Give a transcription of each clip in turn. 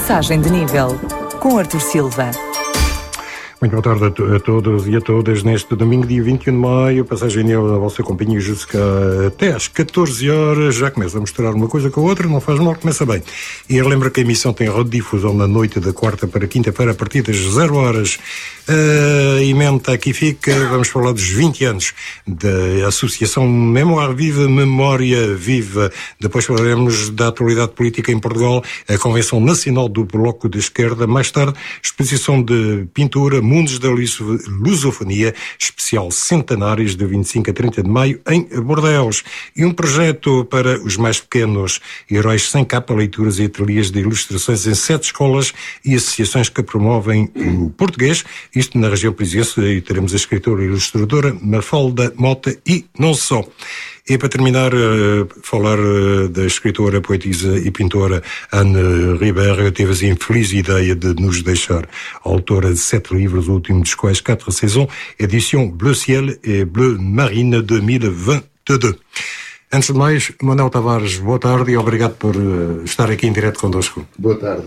Passagem de nível, com Artur Silva. Muito boa tarde a todos e a todas neste domingo, dia 21 de maio, passagem na vossa companhia até às 14 horas, já começa a misturar uma coisa com a outra, não faz mal, começa bem. E lembra que a emissão tem redifusão na noite da quarta para quinta-feira a partir das 0 horas. A emenda aqui fica, vamos falar dos 20 anos da Associação Mémoire Viva, Memória Viva. Depois falaremos da atualidade política em Portugal, a Convenção Nacional do Bloco de Esquerda, mais tarde, exposição de pintura, Mundos da Lusofonia, especial Centenários de 25 a 30 de maio em Bordeaux. E um projeto para os mais pequenos, Heróis Sem Capa, leituras e ateliês de ilustrações em 7 escolas e associações que promovem o português, isto na região parisiense, e teremos a escritora e ilustradora Mafalda Mota e não só. E para terminar, falar da escritora, poetisa e pintora Anne Ribeiro, teve a infeliz ideia de nos deixar, autora de 7 livros, o último dos quais 4 saisons, édition Bleu Ciel et Bleu Marine 2022. Antes de mais, Manuel Tavares, boa tarde e obrigado por estar aqui em direto connosco. Boa tarde.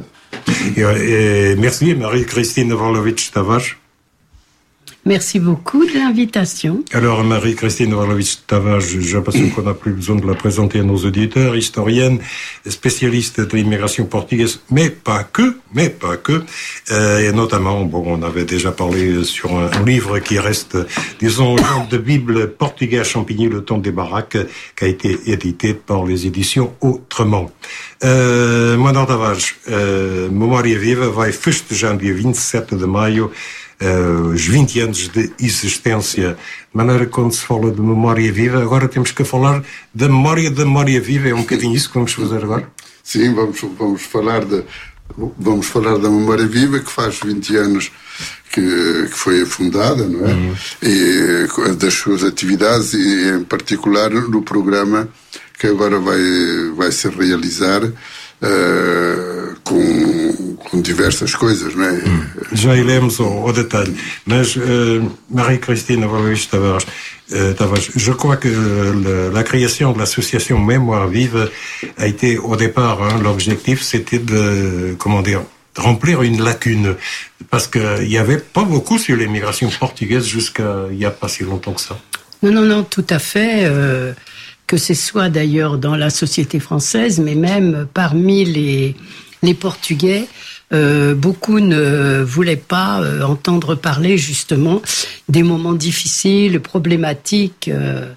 Merci, Marie-Christine Varlovitch Tavares. Merci beaucoup de l'invitation. Alors, Marie-Christine Varlovitch-Tavares, j'ai l'impression qu'on n'a plus besoin de la présenter à nos auditeurs, historienne, spécialiste de l'immigration portugaise, mais pas que. Et notamment, on avait déjà parlé sur un livre qui reste, disons, genre de Bible portugais à Champigny, Le Temps des Baraques, qui a été édité par les éditions Autrement. Manuel Tavares, Memória Viva vai festejar dia 27 de maio os 20 anos de existência. De maneira, quando se fala de memória viva, agora temos que falar da memória viva. É um bocadinho isso que vamos fazer agora? Sim, vamos falar da memória viva, que faz 20 anos que foi fundada, não é? E das suas atividades, e em particular no programa que agora vai se realizar com diversas coisas, não é? Já iremos au detalhe. Mas, Marie-Christine Varlovitch-Tavares, je crois que la création de l'association Mémoire Vive a été, au départ, l'objectif, c'était de remplir une lacune. Parce qu'il n'y avait pas beaucoup sur l'immigration portugaise jusqu'à il n'y a pas si longtemps que ça. Non, tout à fait. Que ce soit d'ailleurs dans la société française, mais même parmi les Portugais, beaucoup ne voulaient pas entendre parler justement des moments difficiles, problématiques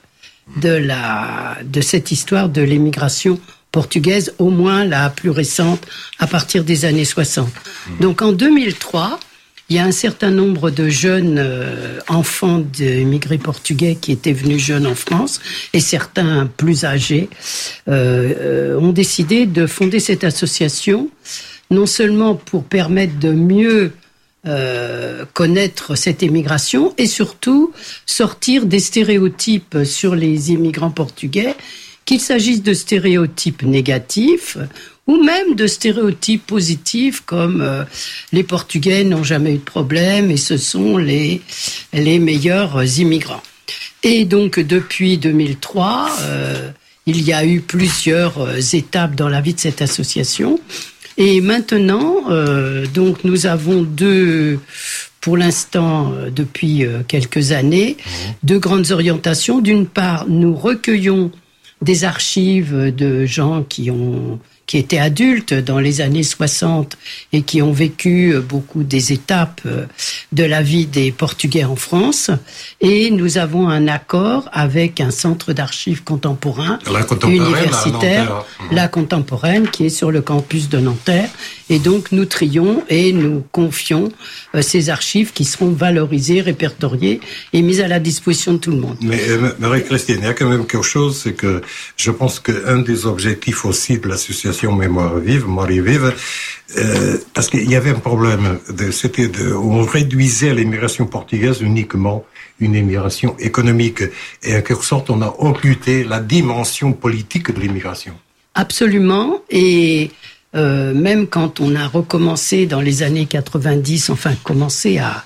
de cette histoire de l'émigration portugaise, au moins la plus récente, à partir des années 60. Donc en 2003, il y a un certain nombre de jeunes enfants d'immigrés portugais qui étaient venus jeunes en France, et certains plus âgés ont décidé de fonder cette association, non seulement pour permettre de mieux connaître cette émigration, et surtout sortir des stéréotypes sur les immigrants portugais, qu'il s'agisse de stéréotypes négatifs ou même de stéréotypes positifs comme les Portugais n'ont jamais eu de problème et ce sont les meilleurs immigrants. Et donc depuis 2003, il y a eu plusieurs étapes dans la vie de cette association. Et maintenant, donc nous avons pour l'instant, depuis quelques années, 2 grandes orientations. D'une part, nous recueillons des archives de gens qui étaient adultes dans les années 60 et qui ont vécu beaucoup des étapes de la vie des Portugais en France. Et nous avons un accord avec un centre d'archives contemporain universitaire, la Contemporaine, qui est sur le campus de Nanterre. Et donc nous trions et nous confions ces archives qui seront valorisées, répertoriées et mises à la disposition de tout le monde. Mais Marie-Christine, il y a quand même quelque chose, c'est que je pense qu'un des objectifs aussi de l'association Mémoire Vive, parce qu'il y avait un problème, on réduisait l'immigration portugaise uniquement une immigration économique. Et en quelque sorte, on a amputé la dimension politique de l'immigration. Absolument. Et même quand on a recommencé dans les années 90, commencé à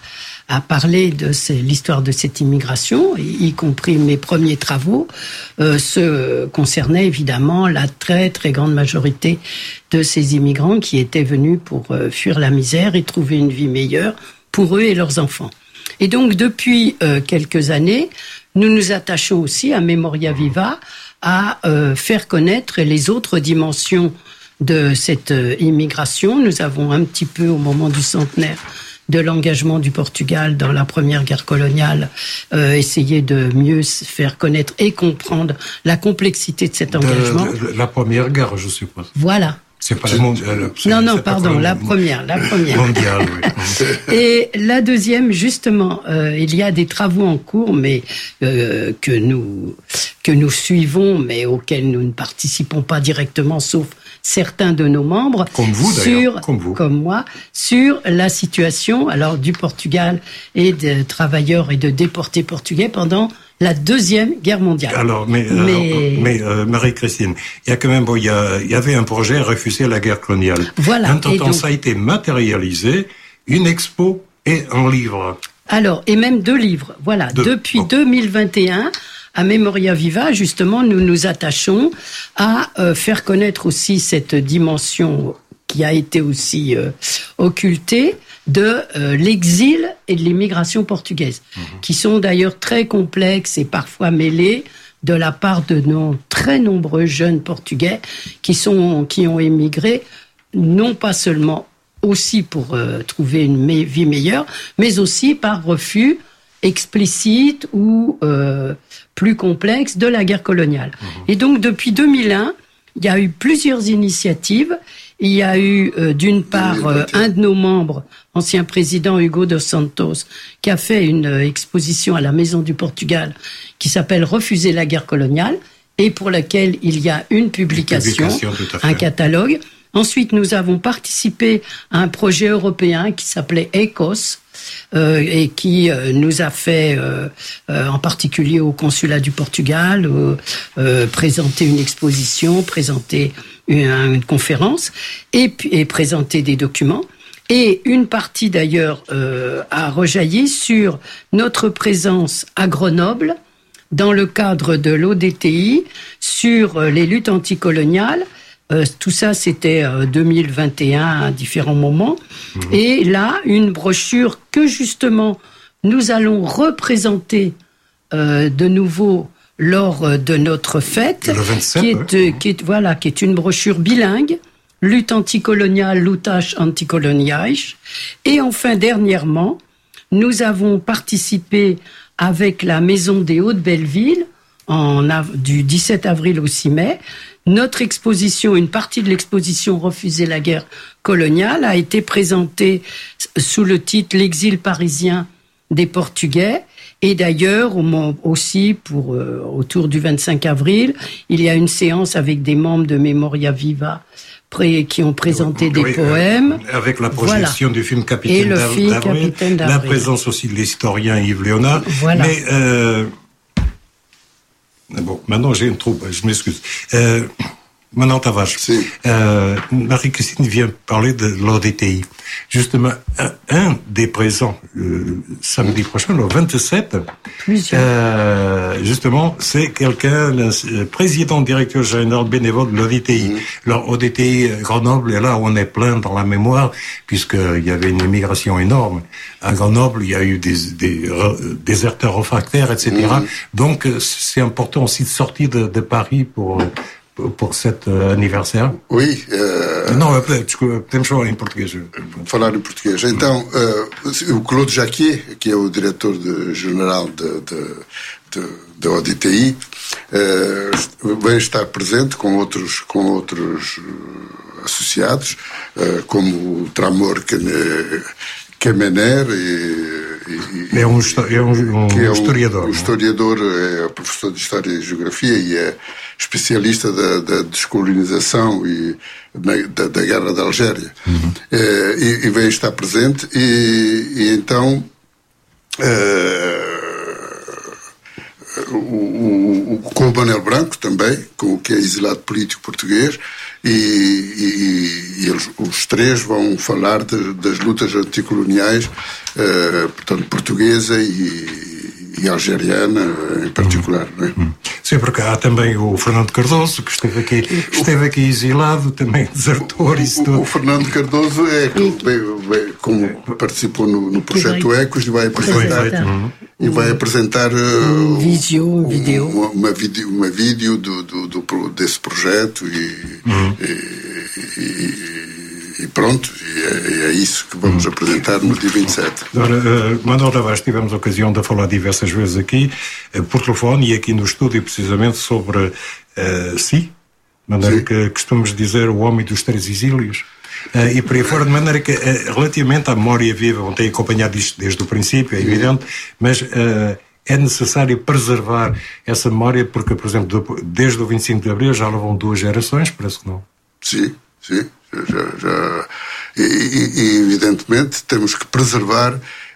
à parler de l'histoire de cette immigration, y compris mes premiers travaux, se concernaient évidemment la très très grande majorité de ces immigrants qui étaient venus pour fuir la misère et trouver une vie meilleure pour eux et leurs enfants. Et donc depuis quelques années, nous nous attachons aussi à Memoria Viva à faire connaître les autres dimensions de cette immigration. Nous avons un petit peu, au moment du centenaire de l'engagement du Portugal dans la première guerre coloniale, essayé de mieux faire connaître et comprendre la complexité de cet engagement. La première guerre, je suppose. Voilà. C'est pas le mondial. Non, pardon, la première. Mondiale, oui. Et la deuxième, justement, il y a des travaux en cours, mais que nous suivons, mais auxquels nous ne participons pas directement, sauf certains de nos membres, comme vous d'ailleurs, comme moi, sur la situation alors du Portugal et des travailleurs et de déportés portugais pendant la Deuxième Guerre mondiale. Alors, mais Marie-Christine, il y a quand même, il y avait un projet à refuser la guerre coloniale. Voilà. Donc, ça a été matérialisé, une expo et un livre. Alors, et même 2 livres. Voilà. Depuis 2021, à Memoria Viva, justement, nous nous attachons à faire connaître aussi cette dimension qui a été aussi occultée de l'exil et de l'immigration portugaise, qui sont d'ailleurs très complexes et parfois mêlées de la part de nos très nombreux jeunes Portugais qui ont émigré, non pas seulement aussi pour trouver une vie meilleure, mais aussi par refus explicite ou plus complexe de la guerre coloniale. Et donc, depuis 2001, il y a eu plusieurs initiatives. Il y a eu, d'une part, un de nos membres, ancien président Hugo dos Santos, qui a fait une exposition à la Maison du Portugal qui s'appelle « Refuser la guerre coloniale » et pour laquelle il y a une publication un catalogue. Ensuite, nous avons participé à un projet européen qui s'appelait ECOS, et qui nous a fait, en particulier au consulat du Portugal, présenter une exposition, présenter une conférence et présenter des documents. Et une partie d'ailleurs a rejailli sur notre présence à Grenoble dans le cadre de l'ODTI sur les luttes anticoloniales. Tout ça, c'était 2021 à différents moments. Et là, une brochure que justement nous allons représenter de nouveau lors de notre fête, le 27, qui est une brochure bilingue, lutte anticoloniale, lutas anticoloniais. Et enfin, dernièrement, nous avons participé avec la Maison des Hauts-de-Belleville du 17 avril au 6 mai. Notre exposition, une partie de l'exposition Refuser la guerre coloniale a été présentée sous le titre L'exil parisien des Portugais. Et d'ailleurs, aussi, autour du 25 avril, il y a une séance avec des membres de Memoria Viva qui ont présenté des poèmes. Avec la projection du film Capitaine d'Avril, la présence aussi de l'historien Yves Léonard. Voilà. Mais, bon, maintenant j'ai une troupe, je m'excuse. Maintenant, Tavares. Si. Marie-Christine vient parler de l'ODTI. Justement, un des présents, samedi prochain, le 27, justement, c'est quelqu'un, le président directeur général bénévole de l'ODTI. Alors, ODTI Grenoble, et là, on est plein dans la mémoire, puisqu'il y avait une immigration énorme. À Grenoble, il y a eu des déserteurs réfractaires, etc. Donc, c'est important aussi de sortir de Paris pour cet anniversaire? Oui. Não, podemos falar em português. Falar em português. Então, o Claude Jacquier, que é o diretor-geral da ODTI, vai estar presente com outros associados, como o Tramor Kemener é um historiador. O historiador é professor de História e Geografia e é especialista da descolonização e da Guerra da Algéria. E vem estar presente e então com o Manel Branco também, que é exilado político português, e eles, os três vão falar das lutas anticoloniais, portanto, portuguesa e algeriana em particular. Não é? Sim, porque há também o Fernando Cardoso, que esteve aqui exilado, também desertor. O Fernando Cardoso como participou no projeto Ecos, e vai apresentar um vídeo desse projeto e pronto, é isso que vamos apresentar no dia 27. Agora, Manuel Tavares, tivemos a ocasião de falar diversas vezes aqui, por telefone e aqui no estúdio, precisamente sobre de maneira que costumamos dizer o homem dos três exílios. E por aí fora, de maneira que, relativamente à memória viva, vão ter acompanhado isto desde o princípio, é evidente, mas é necessário preservar essa memória, porque, por exemplo, desde o 25 de Abril já levam 2 gerações, parece que não. Sim. E evidentemente temos que preservar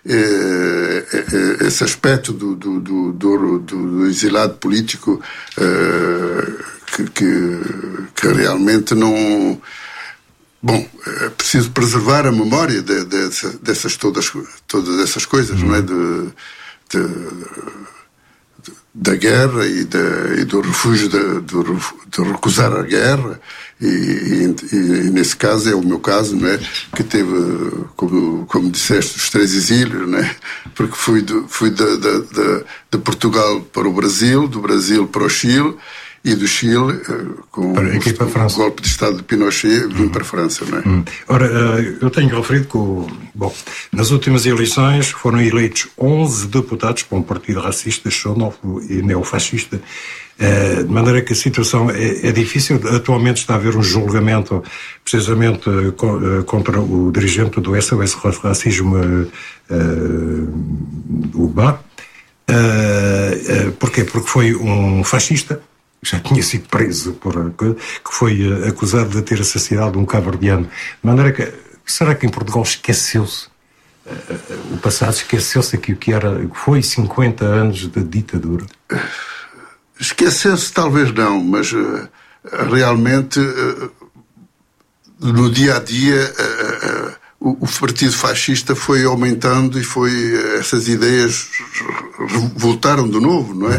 esse aspecto do exilado político que realmente não... Bom, é preciso preservar a memória todas essas coisas, não é? Da guerra e do refúgio, de recusar a guerra, e nesse caso é o meu caso, não é? Que teve, como disseste, os 3 exílios, não é? Porque fui de Portugal para o Brasil, do Brasil para o Chile, e do Chile, com o golpe de Estado de Pinochet, vim para a França, não é? Ora, eu tenho referido que, nas últimas eleições foram eleitos 11 deputados para um partido racista, xenófobo e neofascista, de maneira que a situação é difícil. Atualmente está a haver um julgamento, precisamente, contra o dirigente do SOS Racismo, o Bá. Porquê? Porque foi um fascista, já tinha sido preso que foi acusado de ter assassinado um cabo-verdiano. De maneira que, será que em Portugal esqueceu-se o passado, esqueceu-se aqui o que foi 50 anos de ditadura? Esqueceu-se talvez não, mas realmente no dia a dia o partido fascista foi aumentando e essas ideias voltaram de novo, não é?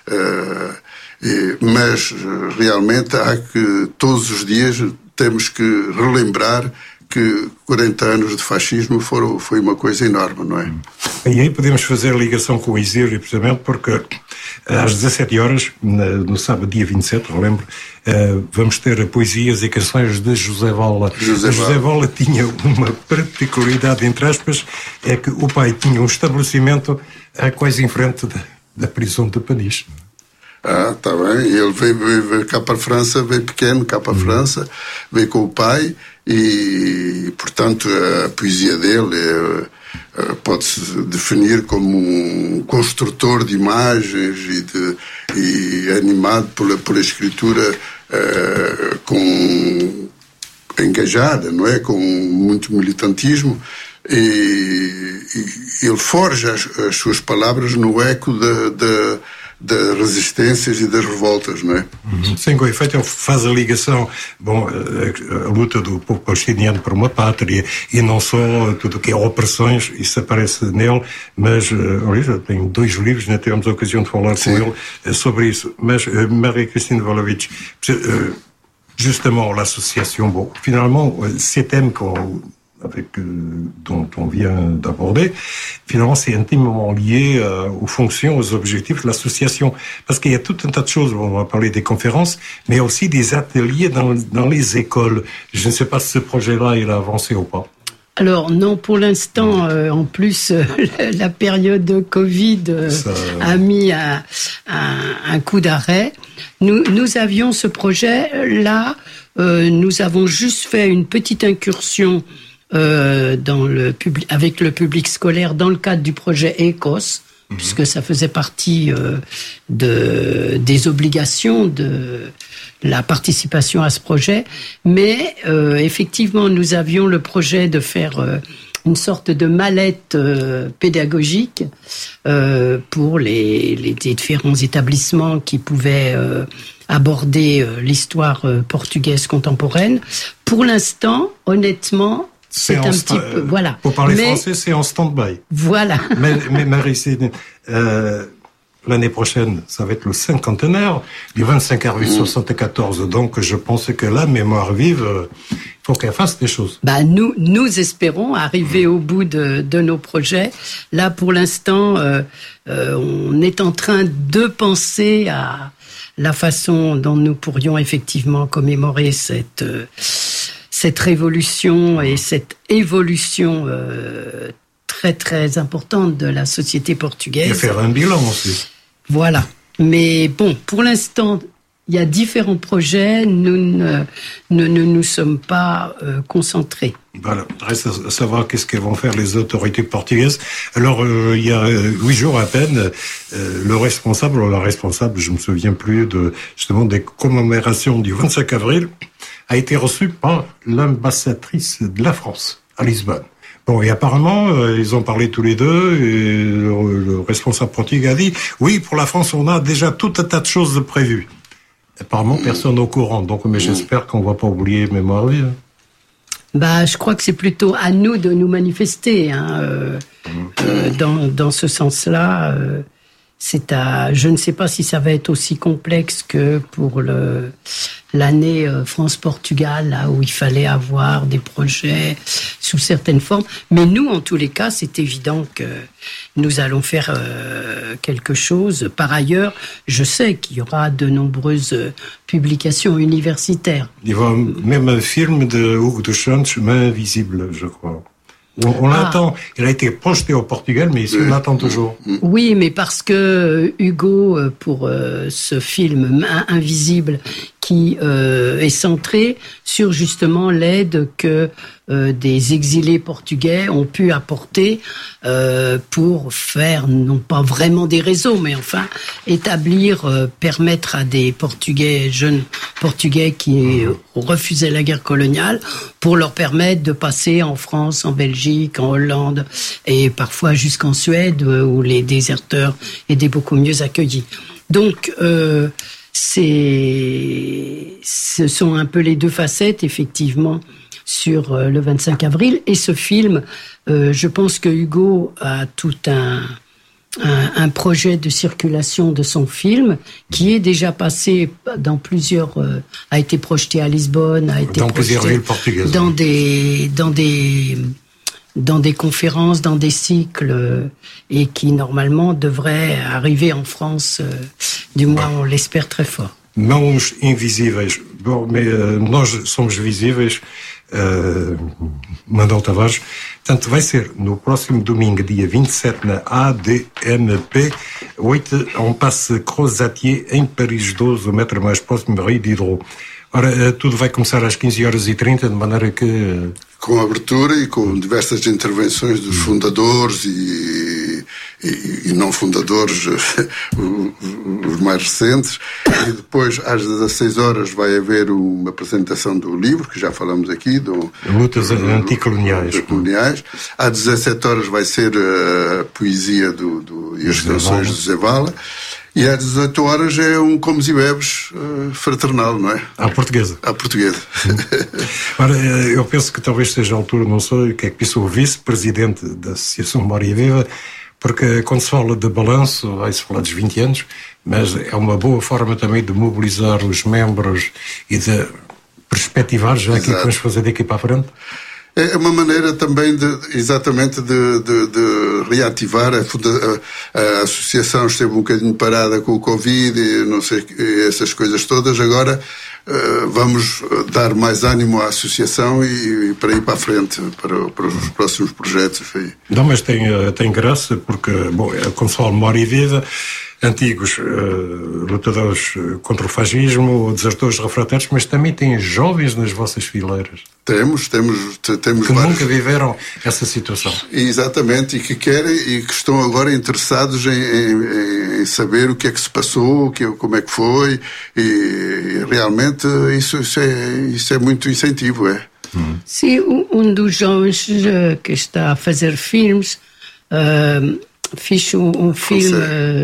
Mas realmente há que todos os dias temos que relembrar que 40 anos de fascismo foi uma coisa enorme, não é? E aí podemos fazer a ligação com o exílio, precisamente porque às 17 horas, no sábado, dia 27, relembro, vamos ter poesias e canções de José Vala. José Vala tinha uma particularidade, entre aspas, é que o pai tinha um estabelecimento quase em frente da prisão de Panis. Está bem. Ele veio cá para a França, veio pequeno cá para a França, veio com o pai e, portanto, a poesia dele pode-se definir como um construtor de imagens e animado pela escritura engajada, não é? Com muito militantismo. E ele forja as suas palavras no eco das resistências e das revoltas, não é? Sim, com efeito ele faz a ligação, a luta do povo palestiniano por uma pátria, e não só tudo o que é opressões, isso aparece nele, mas olha, tem 2 livros, né? Tivemos a ocasião de falar com ele sobre isso. Mas Marie-Christine Valovitch, justement l'association, finalement, ces thèmes dont on vient d'aborder, finalement, c'est intimement lié aux fonctions, aux objectifs de l'association. Parce qu'il y a tout un tas de choses, on va parler des conférences, mais aussi des ateliers dans les écoles. Je ne sais pas si ce projet-là, il a avancé ou pas. Alors non, pour l'instant, en plus, la période de Covid a mis un coup d'arrêt. Nous avions ce projet-là, nous avons juste fait une petite incursion avec le public scolaire dans le cadre du projet ECOS, puisque ça faisait partie des obligations de la participation à ce projet. Mais effectivement, nous avions le projet de faire une sorte de mallette pédagogique pour les différents établissements qui pouvaient aborder l'histoire portugaise contemporaine, Pour l'instant, honnêtement, c'est un petit peu... Voilà. Pour parler français, c'est en stand-by. Voilà. Mais Marie-Céline, l'année prochaine, ça va être le cinquantenaire du 25 avril 74. Donc, je pense que la mémoire vive, il faut qu'elle fasse des choses. Nous espérons arriver au bout de nos projets. Là, pour l'instant, on est en train de penser à la façon dont nous pourrions effectivement commémorer cette révolution et cette évolution très très importante de la société portugaise. Et faire un bilan aussi. Voilà. Mais bon, pour l'instant, il y a différents projets. Nous ne nous sommes pas concentrés. Voilà. Reste à savoir qu'est-ce qu'elles vont faire les autorités portugaises. Alors, il y a 8 jours à peine, le responsable ou la responsable, je me souviens plus justement des commémorations du 25 avril, a été reçu par l'ambassadrice de la France à Lisbonne. Bon, et apparemment, ils ont parlé tous les deux, et le responsable portugais a dit, oui, pour la France, on a déjà tout un tas de choses de prévues. Apparemment, personne au courant, donc, mais j'espère qu'on va pas oublier mémoire vive. Je crois que c'est plutôt à nous de nous manifester, dans ce sens-là. Je ne sais pas si ça va être aussi complexe que pour l'année France-Portugal, là où il fallait avoir des projets sous certaines formes. Mais nous, en tous les cas, c'est évident que nous allons faire quelque chose. Par ailleurs, je sais qu'il y aura de nombreuses publications universitaires. Il y aura même un film de Hugo de Change, Main invisible, je crois. On l'attend. Il a été projeté au Portugal, mais ici, on l'attend toujours. Oui, mais parce que Hugo, pour ce film Invisible, qui est centré sur justement l'aide que des exilés portugais ont pu apporter pour faire, non pas vraiment des réseaux, mais enfin permettre à des jeunes Portugais qui refusaient la guerre coloniale, pour leur permettre de passer en France, en Belgique, en Hollande et parfois jusqu'en Suède, où les déserteurs étaient beaucoup mieux accueillis. Donc, ce sont un peu les deux facettes, effectivement, sur le 25 avril. Et ce film, je pense que Hugo a tout un projet de circulation de son film qui est déjà passé dans plusieurs... a été projeté à Lisbonne, a été dans plusieurs villes portugaises. Dans des conférences, dans des cycles, et qui normalement devrait arriver en France, du moins on l'espère très fort. Mãos invisíveis. Bom, nós somos visíveis, Manuel Tavares. Portanto, vai ser no próximo domingo, dia 27, na ADMP 8, on passe Crozatier, em Paris 12, o metro mais próximo, Rio de Hidro. Ora, tudo vai começar às 15h30, de maneira que... Com abertura e com diversas intervenções dos fundadores e não fundadores, os mais recentes. E depois, às 16h, vai haver uma apresentação do livro, que já falamos aqui, Lutas Anticoloniais. Às 17h vai ser a poesia e as canções de José Vala. E às 18h é comes e bebes fraternal, não é? À portuguesa. À portuguesa. Ora, eu penso que talvez seja a altura, não sei o que é que disse o vice-presidente da Associação Memória Viva, porque quando se fala de balanço, vai-se falar dos 20 anos, mas é uma boa forma também de mobilizar os membros e de perspectivar já aquilo que vamos fazer daqui para a frente. É uma maneira também de reativar. A associação esteve um bocadinho parada com o Covid e não sei, essas coisas todas. Agora vamos dar mais ânimo à associação e para ir para a frente, para os próximos projetos. Não, mas tem graça, porque, bom, quando se fala memória viva, antigos lutadores contra o fascismo, desertores refratários, mas também tem jovens nas vossas fileiras. Temos que vários, nunca viveram essa situação. Exatamente, e que querem e que estão agora interessados em saber o que é que se passou, como é que foi, e realmente isso é muito incentivo, é. Sim, dos jovens que está a fazer filmes, fiz um filme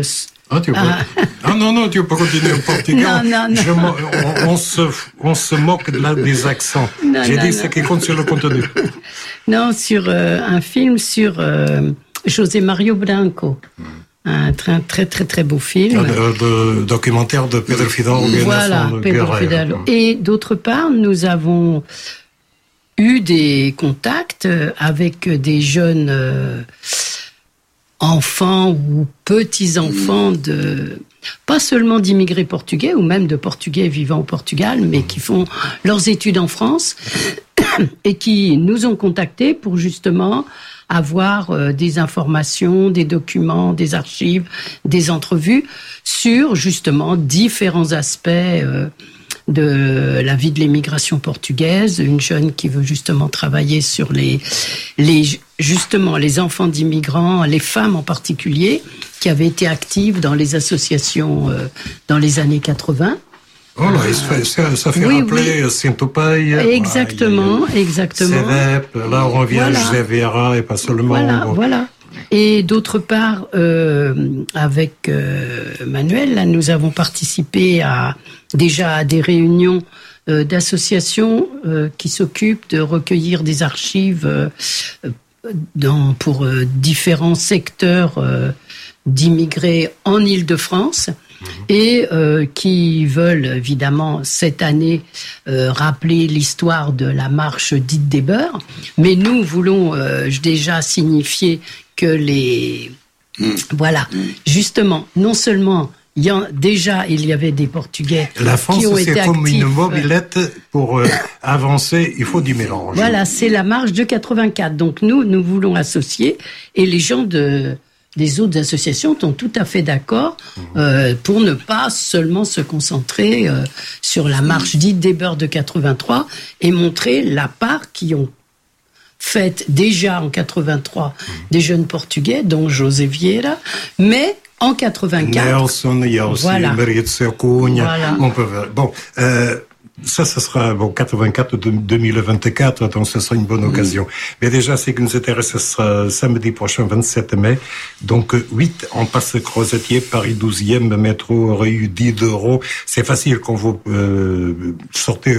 Ah, non, tu peux continuer en portugais. Non. On se moque des accents. J'ai dit ce qui compte sur le contenu. Non, sur un film sur José Mario Branco. Un très, très, très beau film. Le documentaire de Pedro Fidalgo. Voilà, Pedro Fidalgo. Et d'autre part, nous avons eu des contacts avec des jeunes enfants ou petits-enfants pas seulement d'immigrés portugais ou même de Portugais vivant au Portugal, mais qui font leurs études en France et qui nous ont contactés pour justement avoir des informations, des documents, des archives, des entrevues sur justement différents aspects de la vie de l'émigration portugaise. Une jeune qui veut justement travailler sur justement les enfants d'immigrants, les femmes en particulier, qui avaient été actives dans les associations dans les années 80. Oh là, ça fait rappeler Saint-Opay. Exactement. CEDEP, là on revient à José Vieira et pas seulement. Voilà. Et d'autre part, avec Manuel, là, nous avons participé déjà à des réunions d'associations qui s'occupent de recueillir des archives pour différents secteurs d'immigrés en Île-de-France. Et qui veulent évidemment cette année rappeler l'histoire de la marche dite des Beurs. Mais nous voulons déjà signifier que justement, non seulement il y avait des Portugais la France, qui ont été actifs. C'est comme une mobilette pour avancer, il faut du mélange. Voilà, c'est la marche de 84. Donc nous voulons associer, et les gens des autres associations sont tout à fait d'accord pour ne pas seulement se concentrer sur la marche dite des Beurs de 83 et montrer la part qui ont faite déjà en 83 des jeunes Portugais, dont José Vieira, mais en 84... Nelson, il y a aussi Maria de Sercunha. Voilà. On peut voir. Bon, ça sera 84-2024, donc ce sera une bonne occasion. Mais déjà, ce qui nous intéresse, ce sera samedi prochain, 27 mai. Donc, 8, on passe Crozetier, Paris 12e, métro rue Diderot. C'est facile quand vous sortez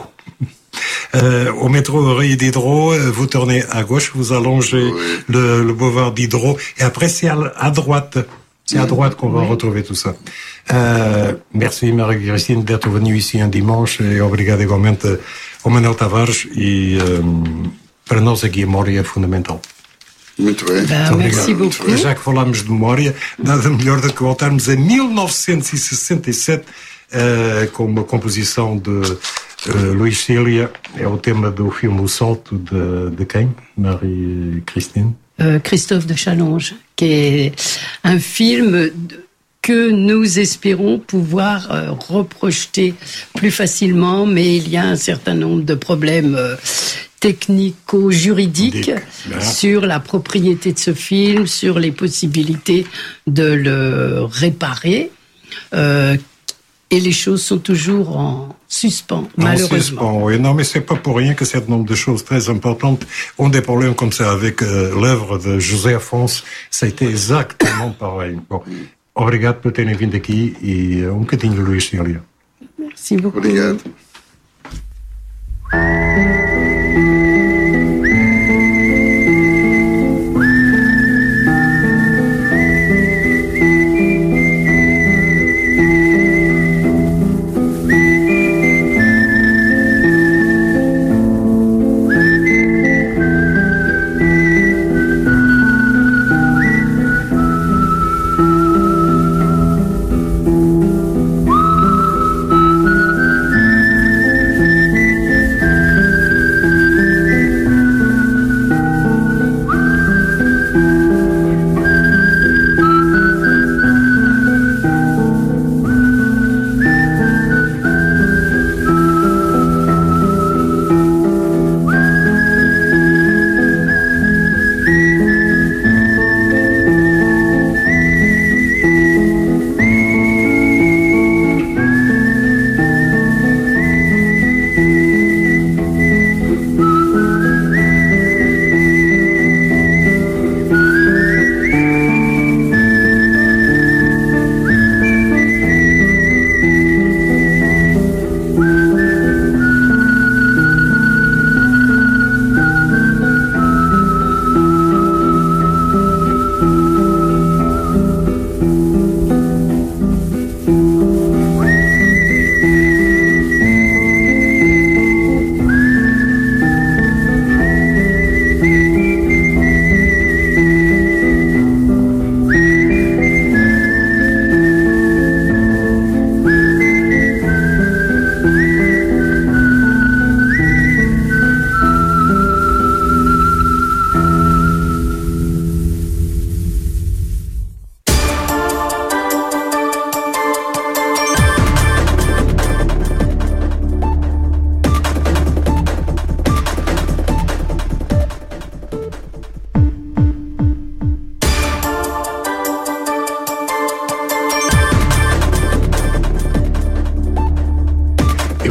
au métro rue Diderot, vous tournez à gauche, vous allongez le boulevard Diderot, et après, c'est à droite. C'est à droite qu'on va retrouver tout ça. Merci Marie-Christine d'être venue ici un dimanche et obrigado igualmente ao Manuel Tavares e para nós aqui a memória é fundamental. Muito bem. Merci beaucoup. Já que falamos de memória, nada melhor do que voltarmos a 1967 com uma composição de Luís Cília. É o tema do filme O Salto de quem? Marie-Christine? Christophe de Challonge, qui est un film que nous espérons pouvoir reprojeter plus facilement, mais il y a un certain nombre de problèmes technico-juridiques sur la propriété de ce film, sur les possibilités de le réparer. Et les choses sont toujours en suspens, malheureusement. En suspens, oui. Non, mais c'est pas pour rien que c'est un nombre de choses très importantes ont des problèmes comme ça. Avec l'œuvre de José Afonso, ça a été exactement pareil. Bon, obrigado por terem vindo aqui e bocadinho de Luís Cília. Merci beaucoup. Obrigado.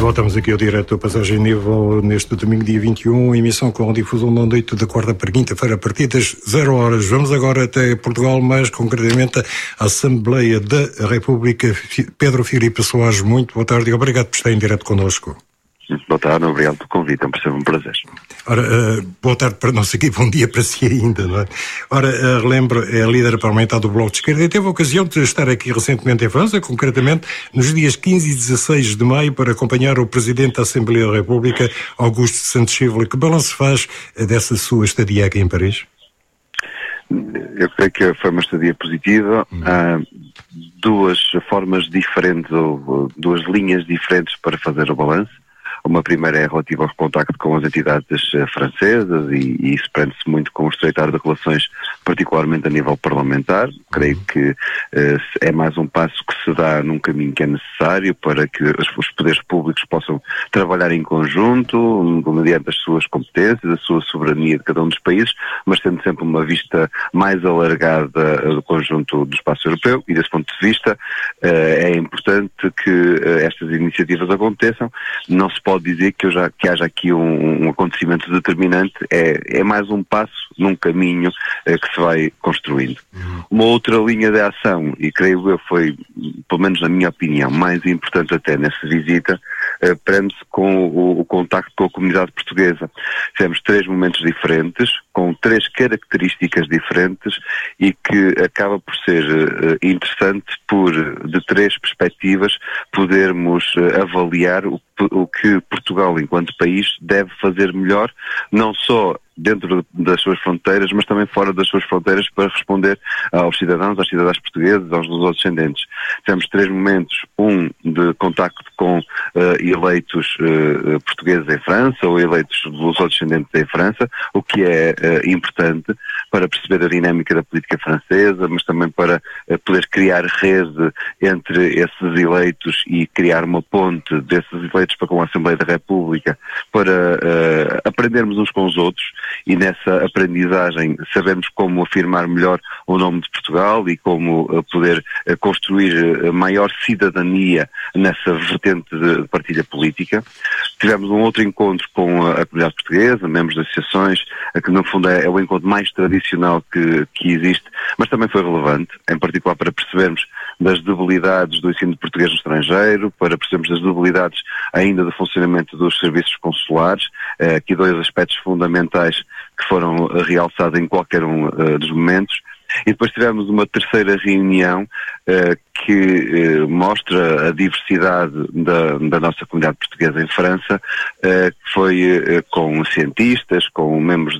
Voltamos aqui ao direto da Passagem Nível neste domingo, dia 21, emissão com difusão na noite de quarta para quinta-feira a partir das 0 horas. Vamos agora até Portugal, mais concretamente a Assembleia da República. Pedro Filipe Soares, muito boa tarde e obrigado por estar em direto connosco. Boa tarde, obrigado pelo convite, é um prazer. Ora, boa tarde para nós aqui, bom dia para si ainda, não é? Ora, relembro, é a líder parlamentar do Bloco de Esquerda e teve a ocasião de estar aqui recentemente em França, concretamente nos dias 15 e 16 de maio, para acompanhar o Presidente da Assembleia da República, Augusto Santos Silva. Que balanço faz dessa sua estadia aqui em Paris? Eu creio que foi uma estadia positiva. Há duas formas diferentes, ou duas linhas diferentes para fazer o balanço. Uma primeira é relativa ao contacto com as entidades francesas e isso prende-se muito com o estreitar de relações, particularmente a nível parlamentar. Creio que é mais um passo que se dá num caminho que é necessário para que os poderes públicos possam trabalhar em conjunto, mediante as suas competências, a sua soberania de cada um dos países, mas tendo sempre uma vista mais alargada do conjunto do espaço europeu, e desse ponto de vista é importante que estas iniciativas aconteçam. Não se pode dizer que haja aqui um acontecimento determinante, é mais um passo num caminho que se vai construindo. Uma outra linha de ação, e creio eu foi, pelo menos na minha opinião, mais importante até nessa visita, prende-se com o contacto com a comunidade portuguesa. Tivemos 3 momentos diferentes, com 3 características diferentes e que acaba por ser interessante de 3 perspectivas, podermos avaliar o que Portugal, enquanto país, deve fazer melhor, não só dentro das suas fronteiras, mas também fora das suas fronteiras, para responder aos cidadãos, às cidadãs portuguesas, aos lusodescendentes. Tivemos 3 momentos, um de contacto com eleitos portugueses em França, ou eleitos lusodescendentes em França, o que é importante para perceber a dinâmica da política francesa, mas também para poder criar rede entre esses eleitos e criar uma ponte desses eleitos para com a Assembleia da República, para aprendermos uns com os outros, e nessa aprendizagem sabemos como afirmar melhor o nome de Portugal e como poder construir maior cidadania nessa vertente de partilha política. Tivemos um outro encontro com a comunidade portuguesa, membros de associações, que no fundo é o encontro mais tradicional que existe, mas também foi relevante, em particular para percebermos das debilidades do ensino de português no estrangeiro, para percebermos das debilidades ainda do funcionamento dos serviços consulares. Aqui 2 aspectos fundamentais que foram realçados em qualquer um dos momentos. E depois tivemos uma terceira reunião que mostra a diversidade da nossa comunidade portuguesa em França, que foi com cientistas, com membros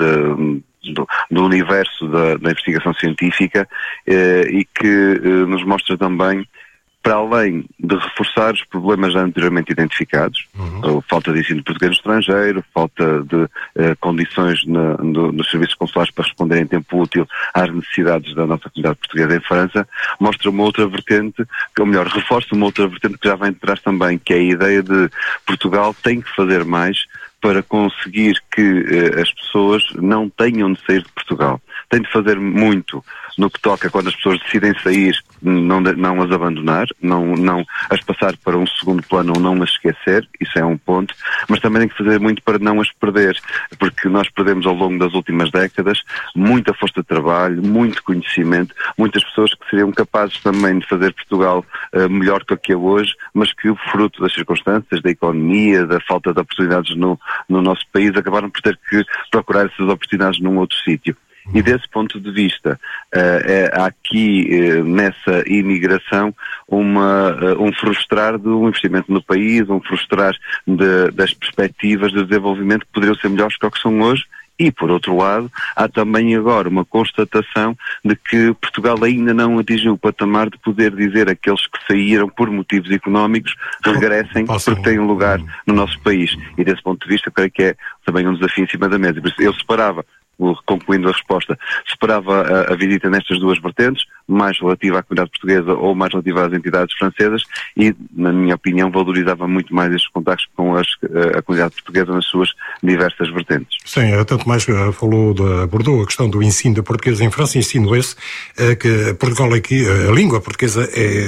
do universo da investigação científica, e que nos mostra também, para além de reforçar os problemas já anteriormente identificados, falta de ensino de português no estrangeiro, falta de condições nos serviços consulares para responder em tempo útil às necessidades da nossa comunidade portuguesa em França, mostra uma outra vertente, ou melhor, reforça uma outra vertente que já vem de trás também, que é a ideia de Portugal tem que fazer mais para conseguir que as pessoas não tenham de sair de Portugal. Tem de fazer muito no que toca quando as pessoas decidem sair, não as abandonar, não as passar para um segundo plano ou não as esquecer, isso é um ponto, mas também tem que fazer muito para não as perder, porque nós perdemos ao longo das últimas décadas muita força de trabalho, muito conhecimento, muitas pessoas que seriam capazes também de fazer Portugal melhor do que é hoje, mas que, fruto das circunstâncias, da economia, da falta de oportunidades no nosso país, acabaram por ter que procurar essas oportunidades num outro sítio. E desse ponto de vista, há aqui nessa imigração um frustrar do investimento no país, um frustrar das perspectivas de desenvolvimento que poderiam ser melhores do que são hoje. E, por outro lado, há também agora uma constatação de que Portugal ainda não atingiu o patamar de poder dizer àqueles que saíram por motivos económicos regressem porque têm lugar no nosso país. E desse ponto de vista, creio que é também um desafio em cima da mesa. Por isso, eu separava concluindo a resposta, separava a visita nestas duas vertentes, mais relativa à comunidade portuguesa ou mais relativa às entidades francesas, e, na minha opinião, valorizava muito mais estes contactos com a comunidade portuguesa nas suas diversas vertentes. Sim, tanto mais abordou a questão do ensino de português em França, ensino esse que Portugal aqui, a língua portuguesa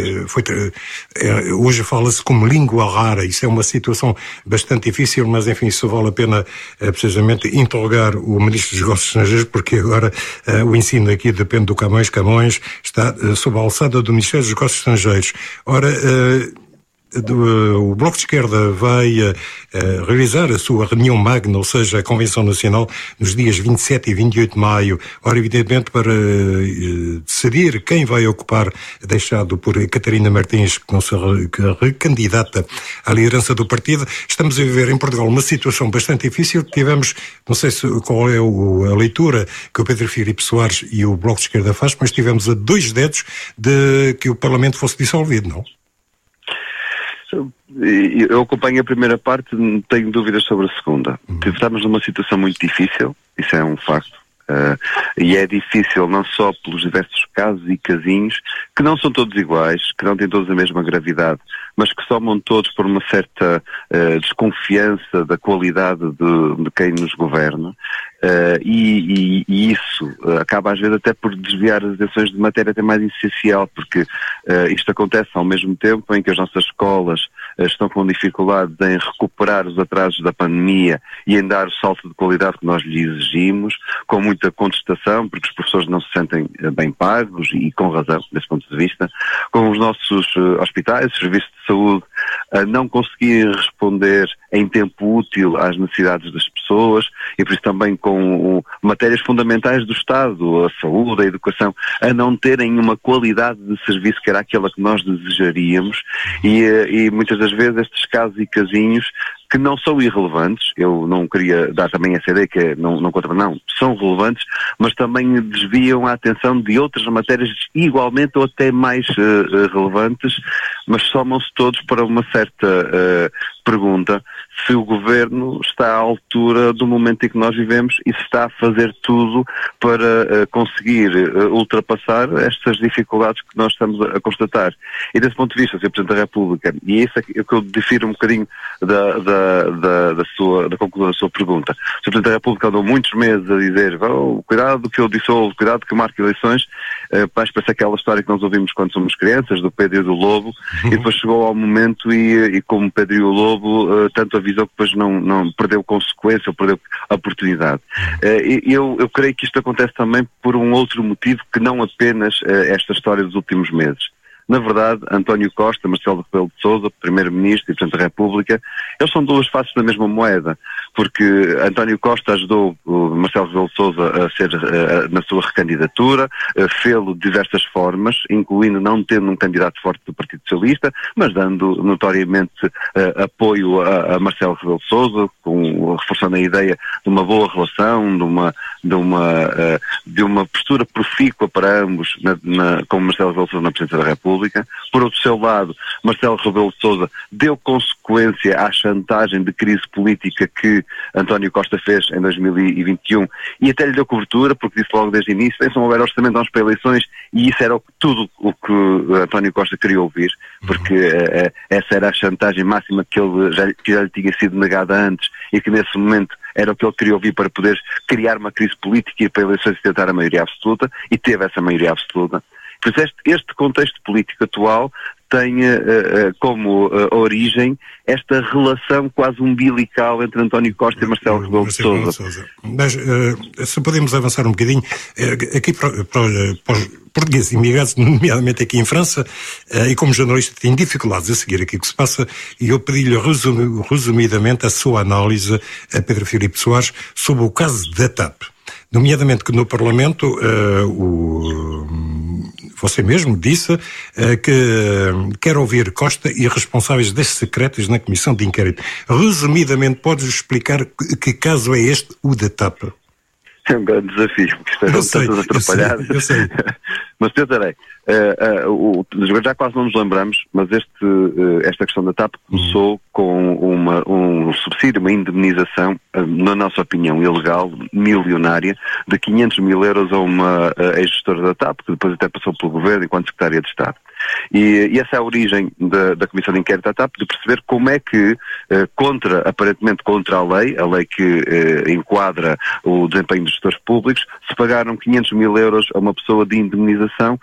hoje fala-se como língua rara. Isso é uma situação bastante difícil, mas enfim, isso vale a pena precisamente interrogar o Ministro dos Negócios Estrangeiros, porque agora o ensino aqui depende do Camões está sob a alçada do Ministério dos Negócios Estrangeiros. Ora, o Bloco de Esquerda vai realizar a sua reunião magna, ou seja, a Convenção Nacional, nos dias 27 e 28 de maio. Ora, evidentemente, para decidir quem vai ocupar, deixado por Catarina Martins, que recandidata à liderança do partido. Estamos a viver em Portugal uma situação bastante difícil. Tivemos, não sei qual é a leitura que o Pedro Filipe Soares e o Bloco de Esquerda faz, mas tivemos a 2 dedos de que o Parlamento fosse dissolvido, não? Eu acompanho a primeira parte, não tenho dúvidas sobre a segunda. Estamos numa situação muito difícil, isso é um facto. E é difícil não só pelos diversos casos e casinhos, que não são todos iguais, que não têm todos a mesma gravidade, mas que somam todos por uma certa desconfiança da qualidade de quem nos governa. E isso acaba às vezes até por desviar as atenções de matéria até mais essencial, porque isto acontece ao mesmo tempo em que as nossas escolas estão com dificuldades em recuperar os atrasos da pandemia e em dar o salto de qualidade que nós lhe exigimos, com muita contestação, porque os professores não se sentem bem pagos, e com razão, desse ponto de vista, com os nossos hospitais, serviços de saúde, a não conseguirem responder em tempo útil às necessidades das pessoas, e por isso também com matérias fundamentais do Estado, a saúde, a educação, a não terem uma qualidade de serviço que era aquela que nós desejaríamos, e muitas das vezes estes casos e casinhos que não são irrelevantes, eu não queria dar também essa ideia que não contra, não, são relevantes, mas também desviam a atenção de outras matérias igualmente ou até mais relevantes, mas somam-se todos para uma certa pergunta: se o Governo está à altura do momento em que nós vivemos e se está a fazer tudo para conseguir ultrapassar estas dificuldades que nós estamos a constatar. E desse ponto de vista, Sr. Presidente da República, e isso é que eu difiro um bocadinho da conclusão da sua pergunta. O Sr. Presidente da República andou muitos meses a dizer: cuidado que eu dissolvo, cuidado que marque eleições, parece aquela história que nós ouvimos quando somos crianças, do Pedro e do Lobo, e depois chegou ao momento e como Pedro e o Lobo tanto avisou que depois não perdeu consequência ou perdeu a oportunidade. Eu creio que isto acontece também por um outro motivo que não apenas esta história dos últimos meses. Na verdade, António Costa, Marcelo Rebelo de Sousa, Primeiro-Ministro e Presidente da República, eles são duas faces da mesma moeda, porque António Costa ajudou Marcelo Rebelo de Sousa a ser na sua recandidatura, fê-lo de diversas formas, incluindo não tendo um candidato forte do Partido Socialista, mas dando notoriamente apoio a Marcelo Rebelo de Sousa, reforçando a ideia de uma boa relação, de uma postura profícua para ambos, com Marcelo Rebelo de Sousa na Presidência da República. Por outro seu lado, Marcelo Rebelo de Sousa deu consequência à chantagem de crise política que António Costa fez em 2021 e até lhe deu cobertura, porque disse logo desde o início: se não houver orçamento, vamos para eleições, e isso era tudo o que António Costa queria ouvir, porque essa era a chantagem máxima que já lhe tinha sido negada antes e que nesse momento era o que ele queria ouvir para poder criar uma crise política e ir para eleições e tentar a maioria absoluta, e teve essa maioria absoluta. Por isso este contexto político atual tem como origem esta relação quase umbilical entre António Costa e Marcelo Rebelo de Sousa. Mas se podemos avançar um bocadinho, aqui para os portugueses imigrados, nomeadamente aqui em França, e como jornalista tenho dificuldades a seguir aqui o que se passa, e eu pedi-lhe resumidamente a sua análise, a Pedro Filipe Soares, sobre o caso da TAP. Nomeadamente que no Parlamento você mesmo disse que quer ouvir Costa e responsáveis das secretas na Comissão de Inquérito. Resumidamente, podes explicar que caso é este, o da TAP? É um grande desafio, porque estão tantas atrapalhadas. Eu sei. mas tentarei. Já quase não nos lembramos, mas esta questão da TAP começou com um subsídio, uma indemnização, na nossa opinião ilegal, milionária, de 500 mil euros a uma ex-gestora da TAP, que depois até passou pelo governo enquanto secretária de Estado. E essa é a origem da Comissão de Inquérito da TAP, de perceber como é que, aparentemente contra a lei que enquadra o desempenho dos gestores públicos, se pagaram 500 mil euros a uma pessoa de indemnização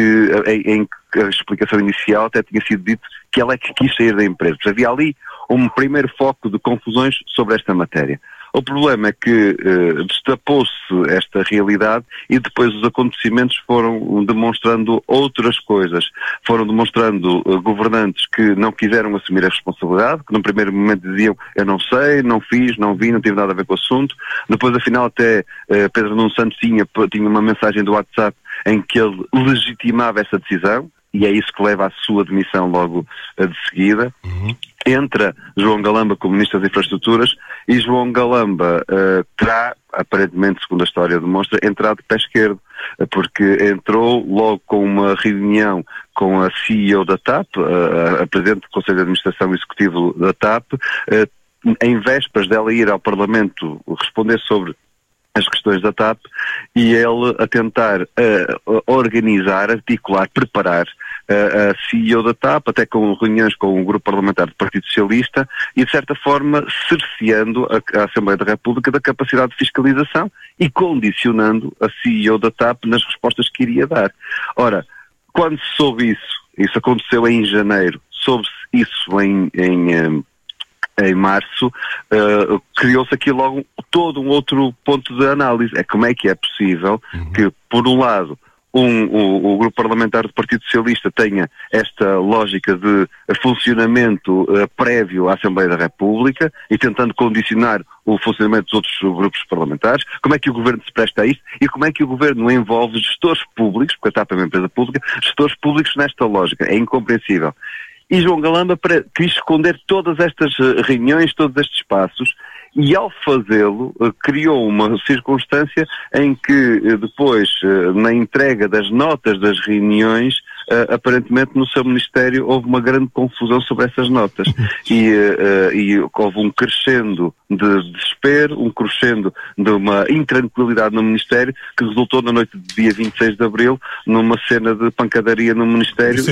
em que a explicação inicial até tinha sido dito que ela é que quis sair da empresa. Havia ali um primeiro foco de confusões sobre esta matéria. O problema é que destapou-se esta realidade e depois os acontecimentos foram demonstrando outras coisas. Foram demonstrando governantes que não quiseram assumir a responsabilidade, que no primeiro momento diziam eu não sei, não fiz, não vi, não tive nada a ver com o assunto. Depois, afinal, até Pedro Nuno Santos tinha uma mensagem do WhatsApp em que ele legitimava essa decisão, e é isso que leva à sua demissão logo de seguida. Entra João Galamba como Ministro das Infraestruturas e João Galamba terá, aparentemente, segundo a história demonstra, entrado de pé esquerdo, porque entrou logo com uma reunião com a CEO da TAP, a Presidente do Conselho de Administração Executivo da TAP, em vésperas dela ir ao Parlamento responder sobre as questões da TAP, e ele a tentar organizar, articular, preparar a CEO da TAP, até com reuniões com o grupo parlamentar do Partido Socialista, e de certa forma cerceando a Assembleia da República da capacidade de fiscalização e condicionando a CEO da TAP nas respostas que iria dar. Ora, quando se soube isso aconteceu em janeiro, soube-se isso em março, criou-se aqui logo todo um outro ponto de análise. É como é que é possível que, por um lado, o grupo parlamentar do Partido Socialista tenha esta lógica de funcionamento prévio à Assembleia da República e tentando condicionar o funcionamento dos outros grupos parlamentares, como é que o Governo se presta a isto e como é que o Governo envolve gestores públicos, porque a TAP é uma empresa pública, gestores públicos nesta lógica. É incompreensível. E João Galamba quis esconder todas estas reuniões, todos estes passos, e ao fazê-lo criou uma circunstância em que depois, na entrega das notas das reuniões, aparentemente no seu Ministério houve uma grande confusão sobre essas notas e houve um crescendo de desespero, um crescendo de uma intranquilidade no Ministério que resultou na noite de dia 26 de Abril numa cena de pancadaria no Ministério.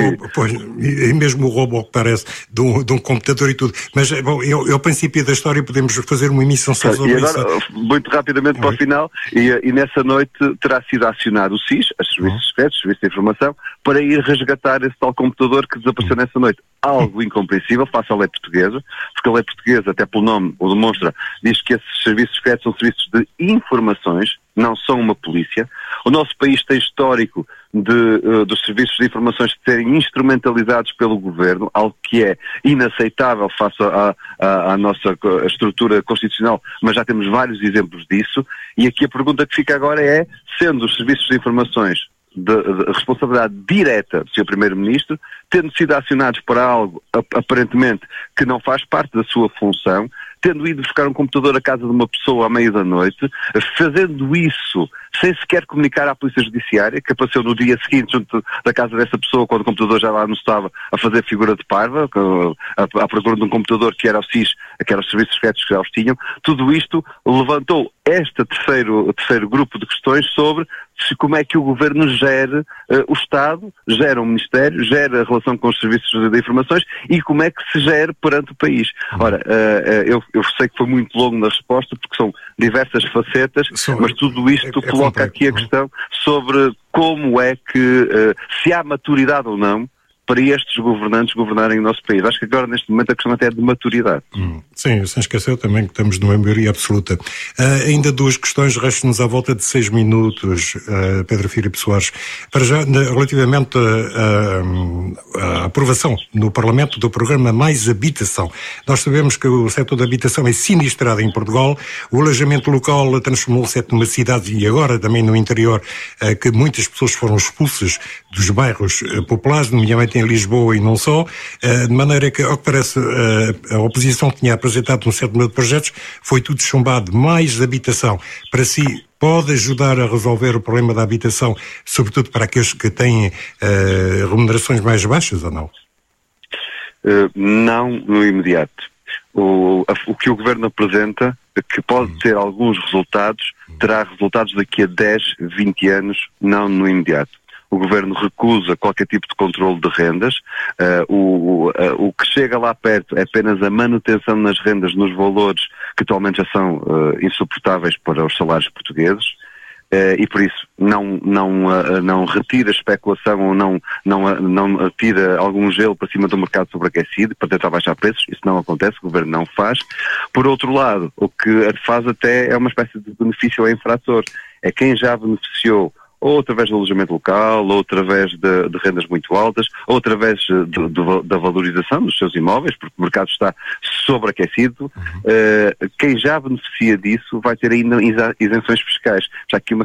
E mesmo o roubo que parece de um computador e tudo. Mas bom, é o princípio da história, podemos fazer uma emissão só sobre isso. E agora, muito rapidamente para o final, e nessa noite terá sido acionado o SIS, os Serviços Secretos, Serviço de Informação, para ir resgatar esse tal computador que desapareceu nessa noite. Algo incompreensível, face à lei portuguesa, porque a lei portuguesa, até pelo nome o demonstra, diz que esses serviços secretos são serviços de informações, não são uma polícia. O nosso país tem histórico dos serviços de informações de serem instrumentalizados pelo governo, algo que é inaceitável face à nossa estrutura constitucional, mas já temos vários exemplos disso. E aqui a pergunta que fica agora é, sendo os serviços de informações de responsabilidade direta do Sr. Primeiro-Ministro, tendo sido acionados para algo aparentemente que não faz parte da sua função, tendo ido buscar um computador à casa de uma pessoa à meia da noite, fazendo isso sem sequer comunicar à Polícia Judiciária, que apareceu no dia seguinte junto da casa dessa pessoa, quando o computador já lá não estava, a fazer figura de parva, à procura de um computador que era o SIS, que era os serviços secretos que já os tinham. Tudo isto levantou este terceiro grupo de questões sobre como é que o Governo gera o Estado, gera o Ministério, gera a relação com os serviços de informações e como é que se gera perante o país. Ora, eu sei que foi muito longo na resposta, porque são diversas facetas, mas tudo isto coloca aqui a questão sobre como é que, se há maturidade ou não, para estes governantes governarem o nosso país. Acho que agora, neste momento, a questão até é de maturidade. Sim, sem esquecer também que estamos numa maioria absoluta. Ainda duas questões, restam-nos à volta de 6 minutos, Pedro Filipe Soares. Para já, relativamente à aprovação no Parlamento do programa Mais Habitação. Nós sabemos que o setor da habitação é sinistrado em Portugal, o alojamento local transformou-se numa cidade e agora também no interior, que muitas pessoas foram expulsas dos bairros populares, nomeadamente em Lisboa e não só, de maneira que, ao que parece, a oposição tinha apresentado um certo número de projetos, foi tudo chumbado, mais habitação. Para si, pode ajudar a resolver o problema da habitação, sobretudo para aqueles que têm remunerações mais baixas, ou não? Não no imediato. O que o Governo apresenta, que pode ter alguns resultados, terá resultados daqui a 10, 20 anos, não no imediato. O Governo recusa qualquer tipo de controle de rendas. O que chega lá perto é apenas a manutenção nas rendas nos valores que atualmente já são insuportáveis para os salários portugueses. E por isso não retira a especulação ou não tira algum gelo para cima do mercado sobreaquecido para tentar baixar preços. Isso não acontece, o Governo não faz. Por outro lado, o que faz até é uma espécie de benefício ao infrator. É quem já beneficiou ou através do alojamento local, ou através de rendas muito altas, ou através da valorização dos seus imóveis, porque o mercado está sobreaquecido. Quem já beneficia disso vai ter ainda isenções fiscais. Já aqui uma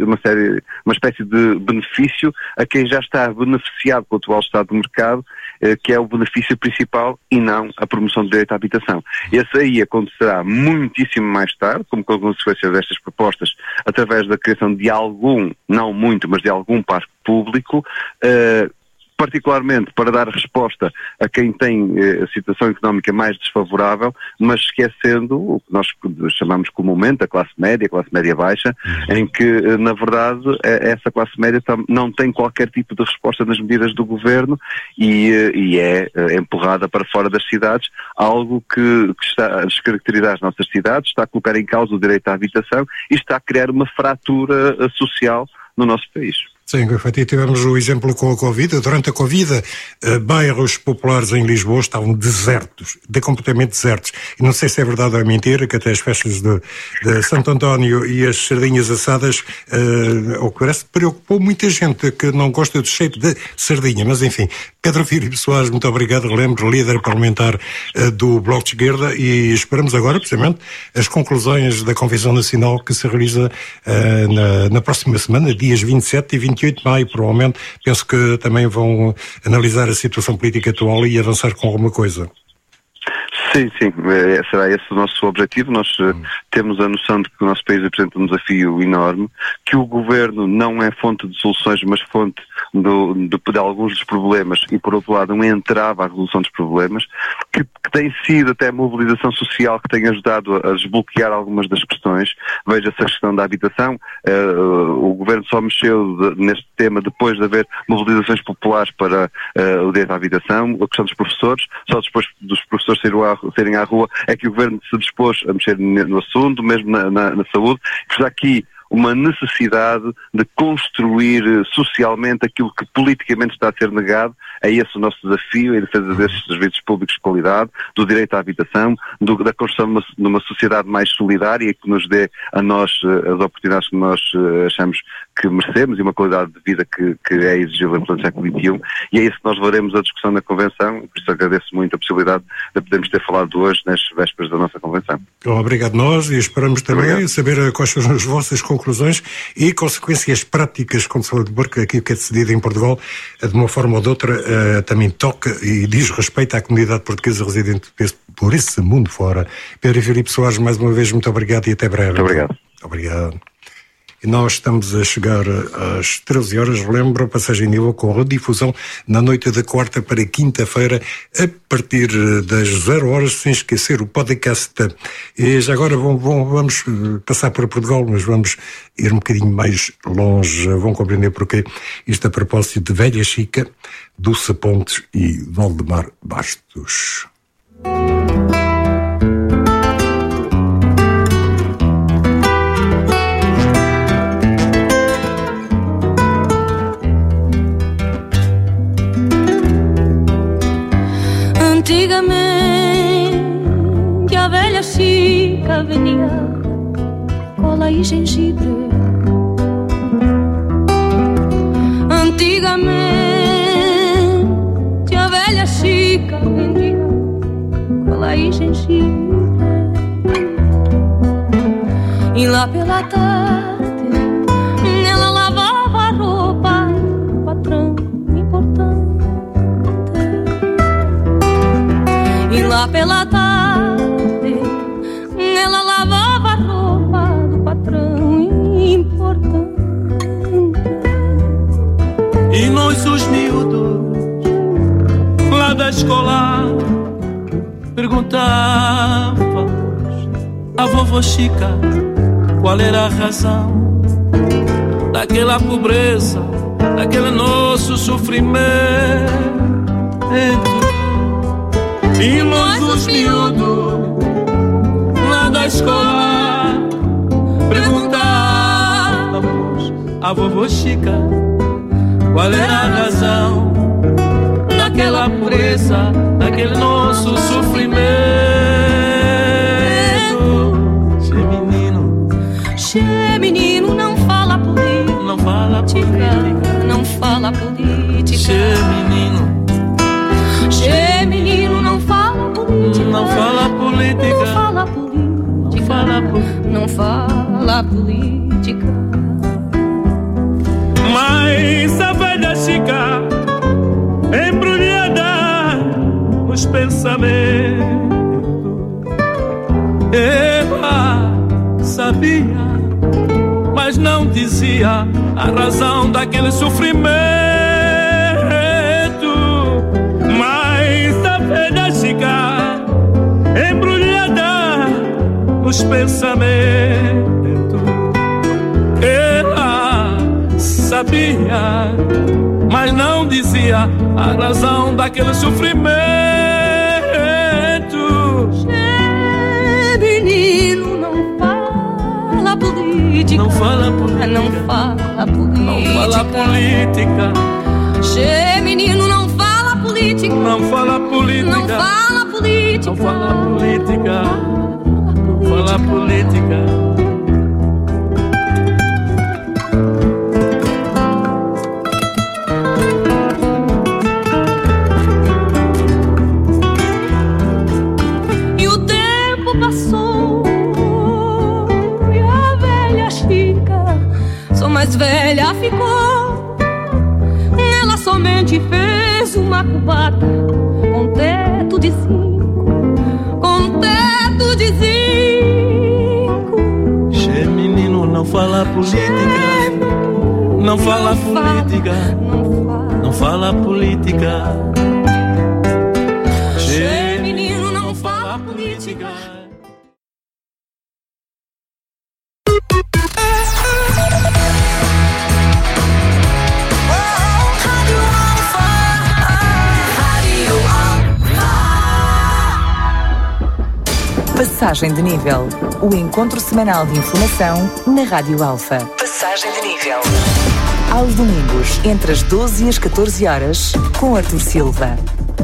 espécie de benefício a quem já está beneficiado com o atual estado do mercado, que é o benefício principal e não a promoção do direito à habitação. Esse aí acontecerá muitíssimo mais tarde, como consequência destas propostas, através da criação de algum, não muito, mas de algum parque público, particularmente para dar resposta a quem tem a situação económica mais desfavorável, mas esquecendo o que nós chamamos comumente a classe média baixa, em que, na verdade, essa classe média não tem qualquer tipo de resposta nas medidas do Governo e é empurrada para fora das cidades, algo que está a descaracterizar as nossas cidades, está a colocar em causa o direito à habitação e está a criar uma fratura social no nosso país. Sim, tivemos o exemplo com a Covid. Durante a Covid, bairros populares em Lisboa estavam desertos, completamente desertos. E não sei se é verdade ou é mentira, que até as festas de Santo António e as sardinhas assadas, ao que parece, preocupou muita gente que não gosta do cheiro de sardinha. Mas enfim, Pedro Filipe Soares, muito obrigado. Relembro, líder parlamentar do Bloco de Esquerda, e esperamos agora, precisamente, as conclusões da Convenção Nacional que se realiza na próxima semana, dias 27 e 28 de maio, provavelmente. Penso que também vão analisar a situação política atual e avançar com alguma coisa. Sim, será esse o nosso objetivo. Nós temos a noção de que o nosso país apresenta um desafio enorme, que o Governo não é fonte de soluções, mas fonte de alguns dos problemas e, por outro lado, um entrave à resolução dos problemas, que tem sido até a mobilização social que tem ajudado a desbloquear algumas das questões. Veja-se a questão da habitação. O Governo só mexeu neste tema depois de haver mobilizações populares para o direito à habitação. A questão dos professores, só depois dos professores saírem à rua é que o Governo se dispôs a mexer no assunto, mesmo na saúde. Está aqui uma necessidade de construir socialmente aquilo que politicamente está a ser negado. É esse o nosso desafio, a defesa destes serviços públicos de qualidade, do direito à habitação, da construção de uma sociedade mais solidária que nos dê a nós as oportunidades que nós achamos que merecemos e uma qualidade de vida que é exigível no século XXI. E é isso que nós levaremos a discussão na Convenção. Por isso agradeço muito a possibilidade de podermos ter falado hoje nas vésperas da nossa Convenção. Obrigado nós, e esperamos também saber quais são as vossas conclusões e consequências práticas quando se fala de porque aquilo que é decidido em Portugal, de uma forma ou de outra, também toca e diz respeito à comunidade portuguesa residente por esse mundo fora. Pedro Filipe Soares, mais uma vez, muito obrigado e até breve. Muito obrigado. Obrigado. E nós estamos a chegar às 13 horas, lembro, passagem nível com redifusão na noite de quarta para quinta-feira, a partir das 0 horas, sem esquecer o podcast. E já agora vamos passar por Portugal, mas vamos ir um bocadinho mais longe, vão compreender porque isto a propósito de Velha Chica, Dulce Pontes e Valdemar Bastos. Antigamente a velha Chica venia cola e gengibre. Antigamente a velha Chica venia cola e gengibre. E lá pela tarde ela lavava a roupa do patrão importante. lá pela tarde, ela lavava a roupa do patrão importante. E nós os miúdos lá da escola perguntávamos à vovó Chica qual era a razão daquela pobreza, daquele nosso sofrimento. E nós os miúdos lá da escola perguntávamos à vovó Chica qual era a razão daquela pobreza, daquele nosso sofrimento. Che menino, não fala política, não fala política, não fala política. Che menino, não fala política, não fala política, não fala política, não fala política. Mas a velha Chica embrulhada nos pensamentos, ela sabia, mas não dizia a razão daquele sofrimento. Mas a velha Chica embrulhada nos pensamentos, ela sabia, mas não dizia a razão daquele sofrimento. Menino, não fala política, não fala política, não fala política, não fala política. Che menino, não fala política, não fala política, não fala política, não fala política, não fala política. Mais velha ficou, ela somente fez uma cubata com teto de zinco, com teto de zinco. Che menino, não fala política, não fala política, não fala política. Che menino, não fala política. Passagem de nível. O encontro semanal de informação na Rádio Alfa. Passagem de nível. Aos domingos, entre as 12 e as 14 horas, com Artur Silva.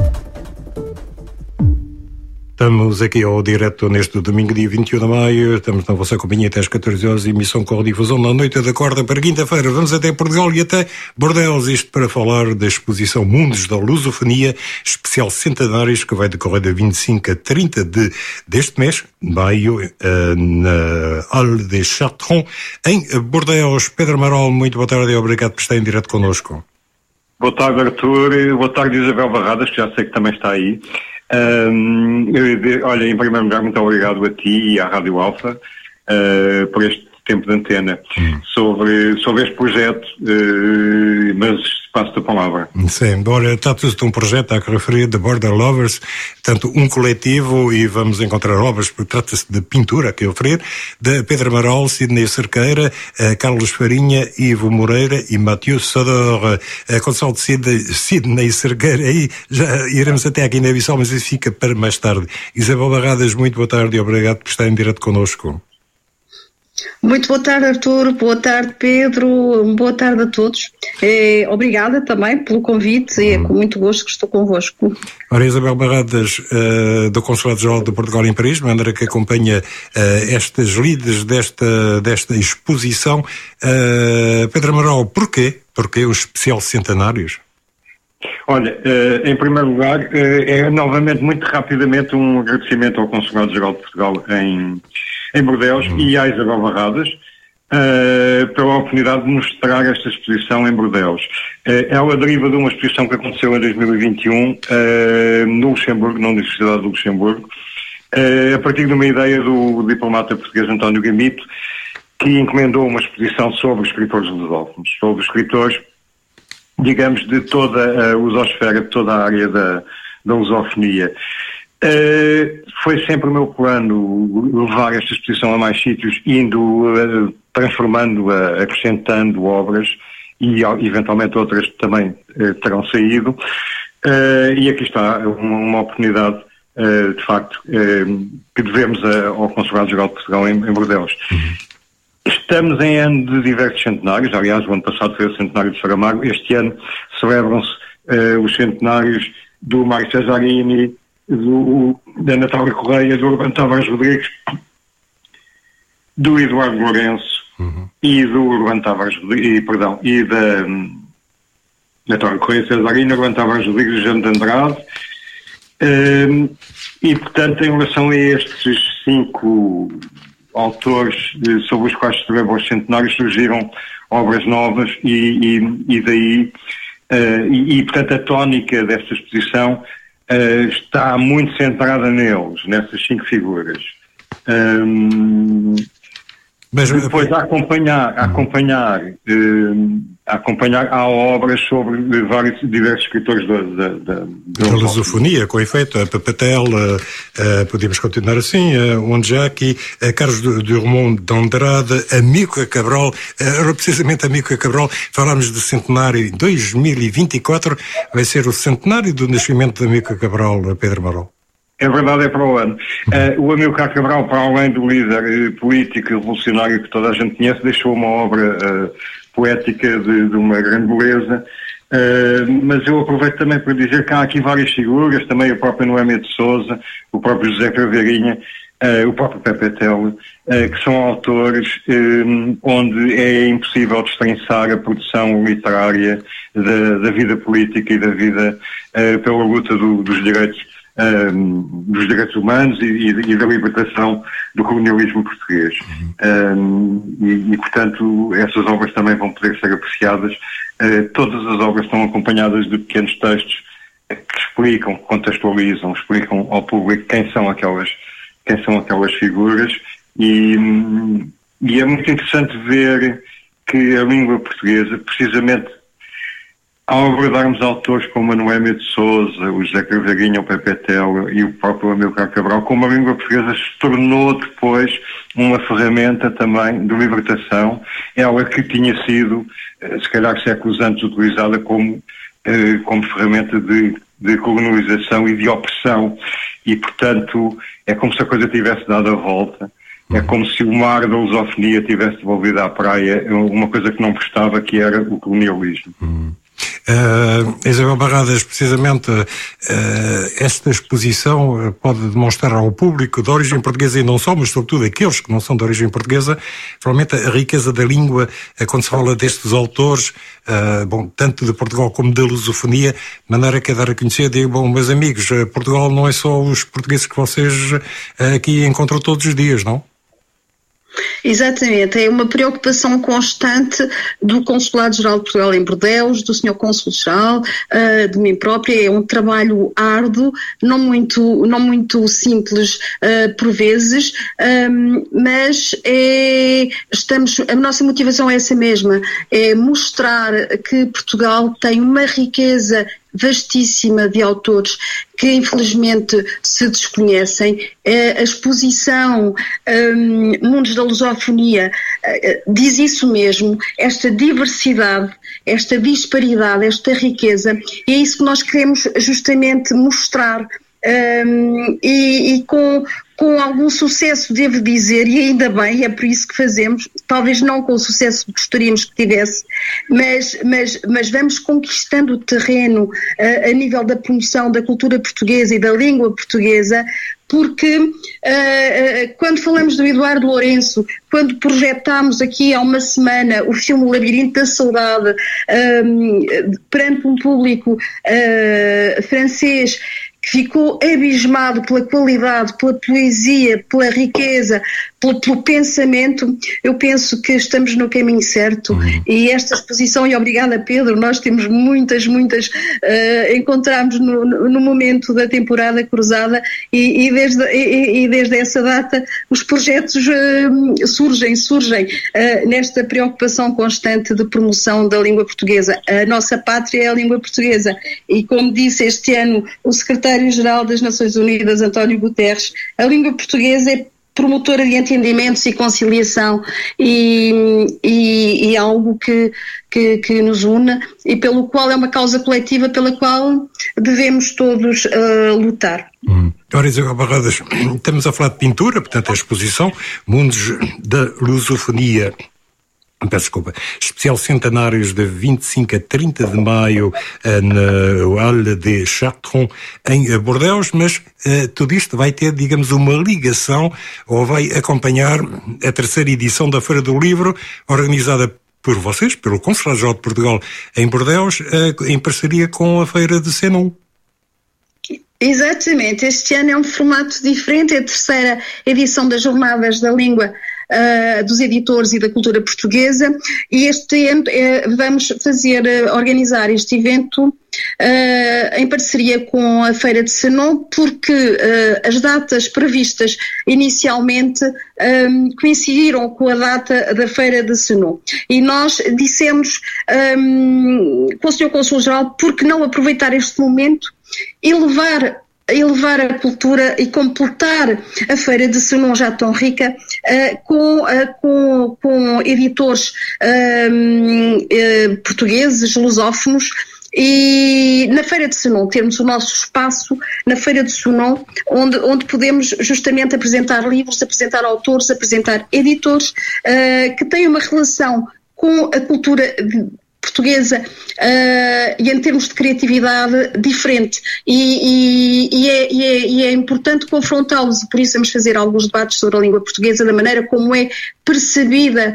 Estamos aqui ao direto neste domingo, dia 21 de maio. Estamos na vossa companhia até às 14 horas, emissão com difusão na noite da quarta para quinta-feira. Vamos até Portugal e até Bordeaux, isto para falar da exposição Mundos da Lusofonia, especial Centenários, que vai decorrer de 25 a 30 deste mês, maio, na Halle de Chartrons, em Bordeaux. Pedro Amaral, muito boa tarde e obrigado por estar em direto connosco. Boa tarde, Artur. Boa tarde, Isabel Barradas, que já sei que também está aí. Olha, em primeiro lugar, muito obrigado a ti e à Rádio Alfa por este tempo de antena sobre este projeto, mas passo a palavra. Sim, embora trata-se de um projeto a que referir, de Border Lovers, tanto um coletivo, e vamos encontrar obras, porque trata-se de pintura, que eu referir, de Pedro Amaral, Sidney Cerqueira, Carlos Farinha, Ivo Moreira e Mathieu Sador. Com salto de Sidney Cerqueira, aí já iremos até aqui na Guiné-Bissau, mas isso fica para mais tarde. Isabel Barradas, muito boa tarde e obrigado por estar em direto connosco. Muito boa tarde, Artur, boa tarde, Pedro, boa tarde a todos. Obrigada também pelo convite e é com muito gosto que estou convosco. Ora, Isabel Barradas, do Consulado-Geral de Portugal em Paris, maneira que acompanha estas lides desta exposição. Pedro Amaral, porquê? Porquê os especial centenários? Olha, em primeiro lugar, é novamente, muito rapidamente, um agradecimento ao Consulado-Geral de Portugal em Bordeaux e à Isabel Barradas pela oportunidade de mostrar esta exposição em Bordeaux. Ela deriva de uma exposição que aconteceu em 2021 no Luxemburgo, na Universidade do Luxemburgo, a partir de uma ideia do diplomata português António Gamito, que encomendou uma exposição sobre os escritores lusófonos, sobre os escritores, digamos, de toda a lusosfera, de toda a área da lusofonia. Foi sempre o meu plano levar esta exposição a mais sítios, indo, transformando-a, acrescentando obras, e eventualmente outras também terão saído. E aqui está uma oportunidade, de facto, que devemos ao Consulado-Geral de Portugal em Bordeaux. Estamos em ano de diversos centenários. Aliás, o ano passado foi o centenário de Saramago. Este ano celebram-se os centenários do Mário Cesarini, da Natália Correia, do Urbano Tavares Rodrigues, do Eduardo Lourenço e do Urbano Tavares Rodrigues, e da Natália Correia Cesarini, Urbano Tavares Rodrigues e Jean de Andrade. E, portanto, em relação a estes 5 autores sobre os quais se celebram os centenários, surgiram obras novas e daí, portanto, a tónica desta exposição está muito centrada neles, nessas 5 figuras. Mas depois a acompanhar há obras sobre diversos escritores da lusofonia, com efeito, a Papatel, podemos continuar assim, onde já aqui Carlos Drummond de Andrade, Amílcar Cabral, precisamente Amílcar Cabral, falámos de centenário em 2024, vai ser o centenário do nascimento de Amílcar Cabral, Pedro Marol. É verdade, é para o ano. O Amílcar Cabral, para além do líder político e revolucionário que toda a gente conhece, deixou uma obra poética de uma grande beleza, mas eu aproveito também para dizer que há aqui várias figuras, também o próprio Noémia de Sousa, o próprio José Craveirinha, o próprio Papatel, que são autores onde é impossível destrinçar a produção literária da vida política e da vida pela luta dos direitos humanos e da libertação do colonialismo português. Portanto, essas obras também vão poder ser apreciadas. Todas as obras estão acompanhadas de pequenos textos que explicam, contextualizam, explicam ao público quem são aquelas figuras, e é muito interessante ver que a língua portuguesa, precisamente ao abordarmos autores como a Noémia de Sousa, o José Craveirinha, o Papatel e o próprio Amílcar Cabral, como a língua portuguesa se tornou depois uma ferramenta também de libertação, ela que tinha sido, se calhar séculos antes, utilizada como ferramenta de colonização e de opressão, e portanto é como se a coisa tivesse dado a volta. É como se o mar da lusofonia tivesse devolvido à praia uma coisa que não prestava, que era o colonialismo. Isabel Barradas, precisamente esta exposição pode demonstrar ao público de origem portuguesa, e não só, mas sobretudo aqueles que não são de origem portuguesa, provavelmente a riqueza da língua, quando se fala destes autores, tanto de Portugal como da lusofonia, de maneira que é dar a conhecer, digo, meus amigos, Portugal não é só os portugueses que vocês aqui encontram todos os dias, não? Exatamente, é uma preocupação constante do Consulado-Geral de Portugal em Bordeaux, do Sr. Cônsul-Geral, de mim própria. É um trabalho árduo, não muito simples por vezes, mas a nossa motivação é essa mesma, é mostrar que Portugal tem uma riqueza vastíssima de autores que infelizmente se desconhecem. A exposição Mundos da Lusofonia diz isso mesmo, esta diversidade, esta disparidade, esta riqueza, e é isso que nós queremos justamente mostrar, e com algum sucesso, devo dizer, e ainda bem, é por isso que fazemos, talvez não com o sucesso que gostaríamos que tivesse, mas vamos conquistando o terreno a nível da promoção da cultura portuguesa e da língua portuguesa, porque quando falamos do Eduardo Lourenço, quando projetámos aqui há uma semana o filme O Labirinto da Saudade perante um público francês, que ficou abismado pela qualidade, pela poesia, pela riqueza, pelo pensamento, eu penso que estamos no caminho certo. E esta exposição, e obrigada Pedro, nós temos muitas, encontramos no momento da temporada cruzada e desde essa data os projetos surgem nesta preocupação constante de promoção da língua portuguesa. A nossa pátria é a língua portuguesa e, como disse este ano o secretário-geral das Nações Unidas, António Guterres, a língua portuguesa é promotora de entendimentos e conciliação e algo que nos une e pelo qual é uma causa coletiva pela qual devemos todos lutar. Ora, Isabel Barradas, estamos a falar de pintura, portanto a exposição Mundos da Lusofonia, peço desculpa, especial centenários de 25 a 30 de maio no Halle de Chartrons em Bordeaux, mas tudo isto vai ter, digamos, uma ligação ou vai acompanhar a terceira edição da Feira do Livro, organizada por vocês, pelo Consulado-Geral de Portugal em Bordeaux, em parceria com a Feira de Senon. Exatamente, este ano é um formato diferente, é a terceira edição das Jornadas da Língua dos Editores e da Cultura Portuguesa, e este ano vamos organizar este evento em parceria com a Feira de Senon, porque as datas previstas inicialmente coincidiram com a data da Feira de Senon. E nós dissemos com o Sr. Cônsul-Geral, por que não aproveitar este momento e elevar a cultura e completar a Feira de Senon já tão rica com editores portugueses, lusófonos, e na Feira de Senon temos o nosso espaço, na Feira de Senon, onde podemos justamente apresentar livros, apresentar autores, apresentar editores que têm uma relação com a cultura portuguesa e em termos de criatividade diferente e é importante confrontá-los, e por isso vamos fazer alguns debates sobre a língua portuguesa, da maneira como é percebida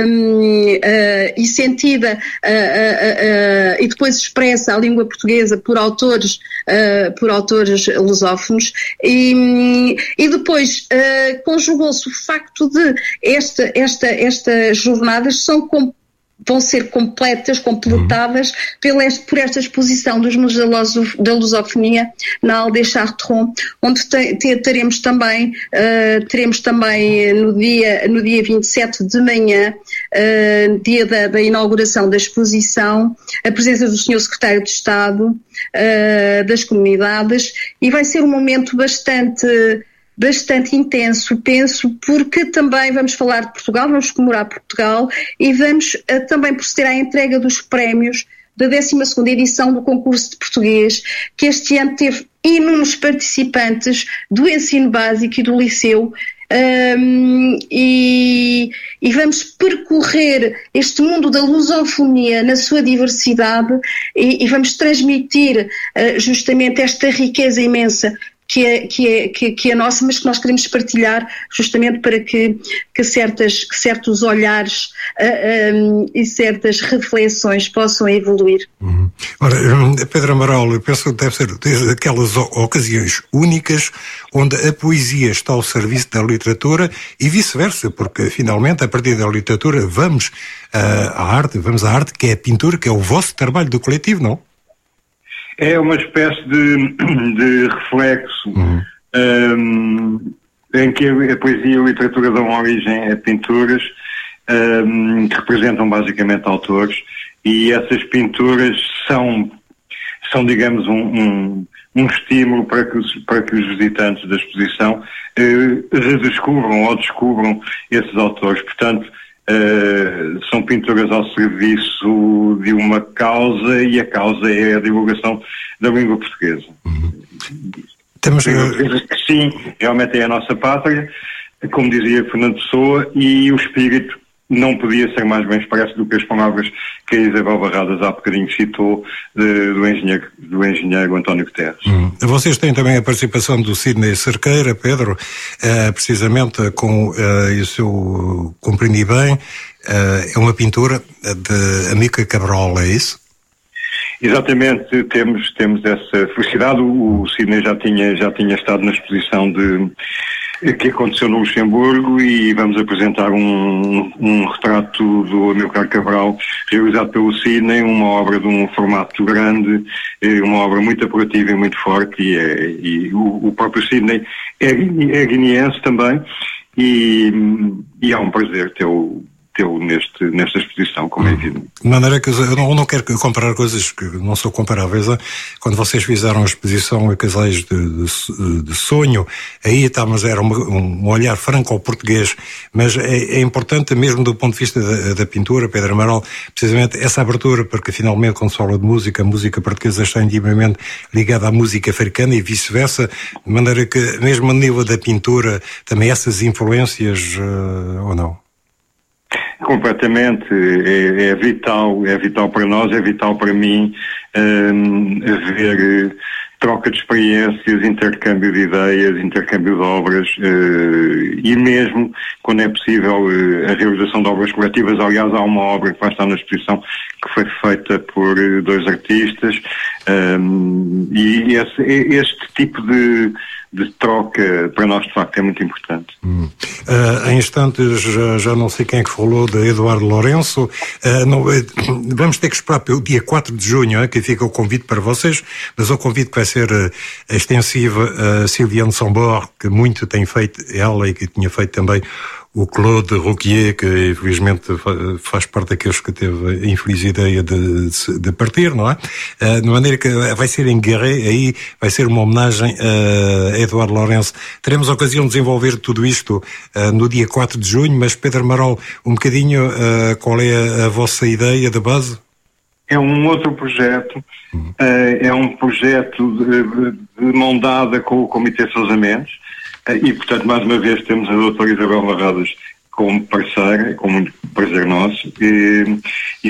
e sentida e depois expressa a língua portuguesa por autores lusófonos, e depois conjugou-se o facto de estas jornadas vão ser completadas por esta exposição dos Mundos da Lusofonia na Halle de Chartrons, onde teremos também no dia 27 de manhã, dia da inauguração da exposição, a presença do Sr. Secretário de Estado das Comunidades, e vai ser um momento bastante intenso, penso, porque também vamos falar de Portugal, vamos comemorar Portugal e vamos também proceder à entrega dos prémios da 12ª edição do concurso de português, que este ano teve inúmeros participantes do ensino básico e do liceu, e vamos percorrer este mundo da lusofonia na sua diversidade e vamos transmitir justamente esta riqueza imensa que é nossa, mas que nós queremos partilhar justamente para que certos olhares e certas reflexões possam evoluir. Ora, Pedro Amaral, eu penso que deve ser daquelas ocasiões únicas onde a poesia está ao serviço da literatura e vice-versa, porque finalmente a partir da literatura vamos à arte que é a pintura, que é o vosso trabalho do coletivo, não? É uma espécie de reflexo em que a poesia e a literatura dão origem a pinturas que representam basicamente autores, e essas pinturas são digamos, um estímulo para que os visitantes da exposição redescubram ou descubram esses autores. Portanto, são pinturas ao serviço de uma causa, e a causa é a divulgação da língua portuguesa. Sim, realmente é a nossa pátria, como dizia Fernando Pessoa, e o espírito não podia ser mais bem expresso do que as palavras que a Isabel Barradas há bocadinho citou do engenheiro António Guterres. Vocês têm também a participação do Sidney Cerqueira, Pedro, precisamente com, se eu compreendi bem, é uma pintura de Amica Cabral, é isso? Exatamente, temos essa felicidade. O Sidney já tinha estado na exposição que aconteceu no Luxemburgo, e vamos apresentar um retrato do Amilcar Cabral realizado pelo Sidney, uma obra de um formato grande, uma obra muito apelativa e muito forte, e o próprio Sidney é guineense também, e é um prazer tê-lo nesta exposição, como é evidente. De maneira que eu não quero comparar coisas que não são comparáveis. Quando vocês fizeram a exposição a Casais de Sonho, aí mas era um olhar franco ao português, mas é importante mesmo do ponto de vista da pintura, Pedro Amaral, precisamente essa abertura, porque finalmente quando se fala de música, a música portuguesa está intimamente ligada à música africana e vice-versa, de maneira que mesmo a nível da pintura também essas influências, ou não? Completamente, é vital para nós, é vital para mim haver troca de experiências, intercâmbio de ideias, intercâmbio de obras, e mesmo quando é possível a realização de obras coletivas. Aliás, há uma obra que vai estar na exposição que foi feita por 2 artistas, e este tipo de troca para nós de facto é muito importante. Em instantes, já não sei quem é que falou de Eduardo Lourenço. Vamos ter que esperar pelo dia 4 de junho, que fica o convite para vocês, mas o convite que vai ser extensivo a Sylviane Sambor, que muito tem feito ela e que tinha feito também o Claude Rouquier, que infelizmente faz parte daqueles que teve a infeliz ideia de partir, não é? De maneira que vai ser em Guéret, aí vai ser uma homenagem a Eduardo Lourenço. Teremos a ocasião de desenvolver tudo isto no dia 4 de junho, mas Pedro Amaral, um bocadinho qual é a vossa ideia de base? É um outro projeto, é um projeto de mão dada com o Comitê Sousa Mendes, e portanto mais uma vez temos a doutora Isabel Barradas como parceira, com muito prazer nosso, e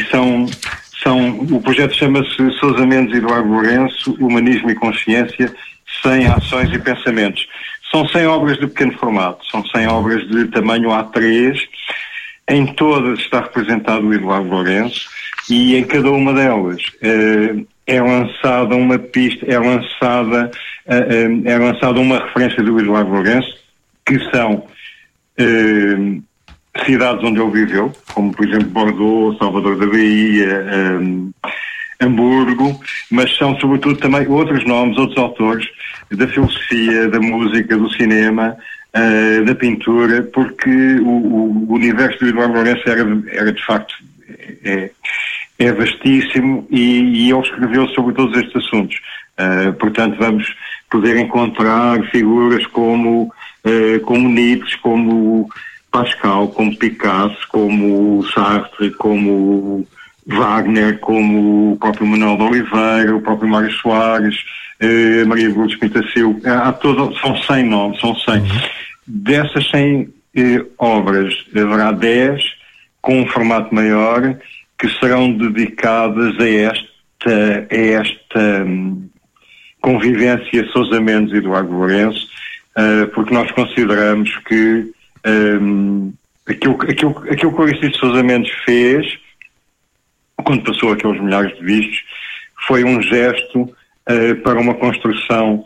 o projeto chama-se Sousa Mendes e Eduardo Lourenço, Humanismo e Consciência, 100 ações e pensamentos. São 100 obras de pequeno formato, são 100 obras de tamanho A3, em todas está representado o Eduardo Lourenço, e em cada uma delas é lançada uma pista, é lançada uma referência do Eduardo Lourenço, que são cidades onde ele viveu, como por exemplo Bordeaux, Salvador da Bahia, Hamburgo, mas são sobretudo também outros nomes, outros autores da filosofia, da música, do cinema, da pintura, porque o universo do Eduardo Lourenço era de facto é vastíssimo, e ele escreveu sobre todos estes assuntos. Portanto, vamos poder encontrar figuras como Nietzsche, como Pascal, como Picasso, como Sartre, como Wagner, como o próprio Manuel de Oliveira, o próprio Mário Soares, Maria Lourdes Pinto da Silva. São 100 nomes, são 100. Dessas 100 obras, haverá 10 com um formato maior, que serão dedicadas a esta convivência Sousa Mendes e Eduardo Lourenço, porque nós consideramos que aquilo que o Aristides Sousa Mendes fez, quando passou aqueles milhares de vistos, foi um gesto para uma construção,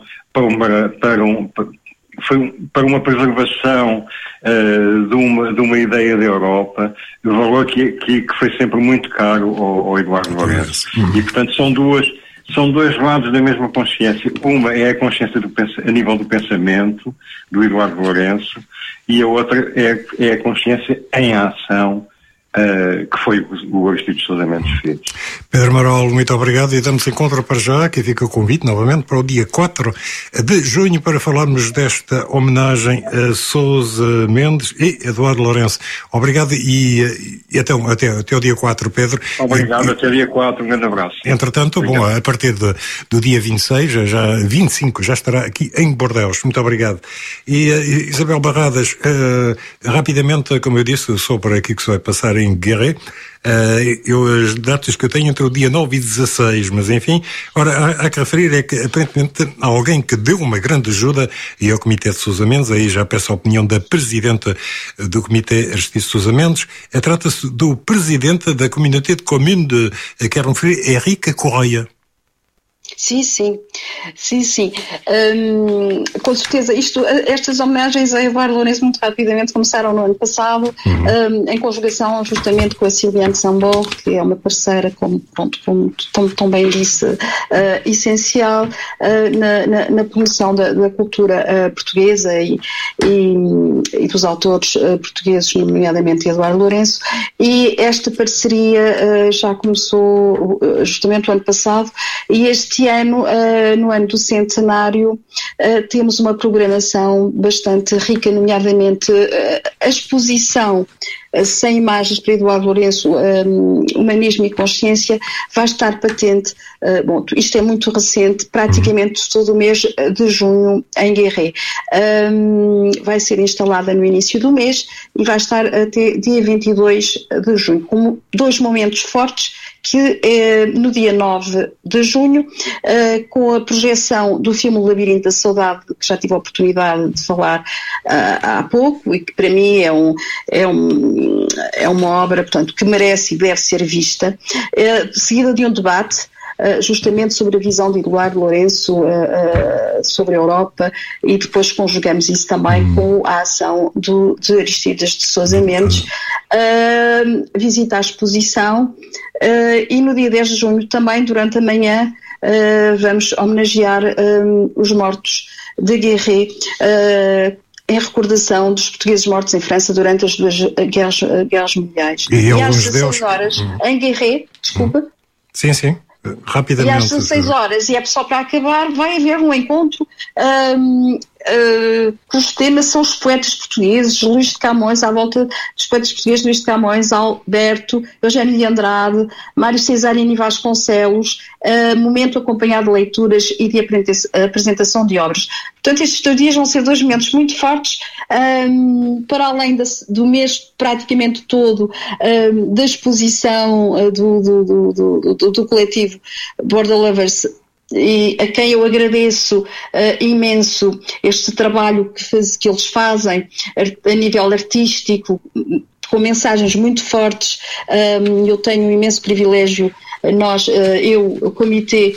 para uma preservação de uma ideia da Europa, de valor que foi sempre muito caro ao Eduardo Lourenço. E, portanto, são dois lados da mesma consciência. Uma é a consciência a nível do pensamento, do Eduardo Lourenço, e a outra é a consciência em ação, que foi o Aristides Sousa Mendes fez. Pedro Amaral, muito obrigado, e damos encontro para já, que fica o convite novamente para o dia 4 de junho para falarmos desta homenagem a Sousa Mendes e Eduardo Lourenço. Obrigado e até o dia 4, Pedro. Obrigado, até o dia 4, um grande abraço. Entretanto, bom, a partir do dia 26, já 25, já estará aqui em Bordeaux. Muito obrigado. E Isabel Barradas, rapidamente, como eu disse, sobre aquilo que se vai passar em Guéret, as datas que eu tenho entre o dia 9 e 16, mas enfim, ora, há que referir é que aparentemente há alguém que deu uma grande ajuda, e é o Comitê de Sousa Mendes. Aí já peço a opinião da Presidente do Comitê, Aristides Sousa Mendes. Trata-se do Presidente da Communauté de Communes quero referir, Henrique Correia. Sim. Com certeza, estas homenagens a Eduardo Lourenço muito rapidamente começaram no ano passado, em conjugação justamente com a Sylviane Sambor, que é uma parceira, como tão bem disse, essencial na promoção da cultura portuguesa e dos autores portugueses, nomeadamente Eduardo Lourenço, e esta parceria já começou justamente o ano passado, e este ano, no ano do centenário, temos uma programação bastante rica, nomeadamente a exposição 100 imagens para Eduardo Lourenço, Humanismo e Consciência, vai estar patente, isto é muito recente, praticamente todo o mês de junho em Guerret. Vai ser instalada no início do mês e vai estar até dia 22 de junho, com 2 momentos fortes, que é no dia 9 de junho, com a projeção do filme O Labirinto da Saudade, que já tive a oportunidade de falar há pouco, e que para mim é uma obra, portanto, que merece e deve ser vista, seguida de um debate justamente sobre a visão de Eduardo Lourenço sobre a Europa, e depois conjugamos isso também com a ação de Aristides de Sousa Mendes, visita à exposição, e no dia 10 de junho também, durante a manhã, vamos homenagear os mortos de Guerret, em recordação dos portugueses mortos em França durante as 2 guerras mundiais. E às 16 horas, em Guerret, desculpa. Sim. Rapidamente. E às 16 horas, e é só para acabar, vai haver um encontro cujo tema são os poetas portugueses, Luís de Camões, à volta dos poetas portugueses, Luís de Camões, Alberto, Eugênio de Andrade, Mário Cesarino e Vasconcelos, momento acompanhado de leituras e de apresentação de obras. Portanto, estes 2 dias vão ser 2 momentos muito fortes, para além do mês praticamente todo da exposição do coletivo Border Lovers, e a quem eu agradeço imenso este trabalho que eles fazem a nível artístico, com mensagens muito fortes. Eu tenho um imenso privilégio, o Comitê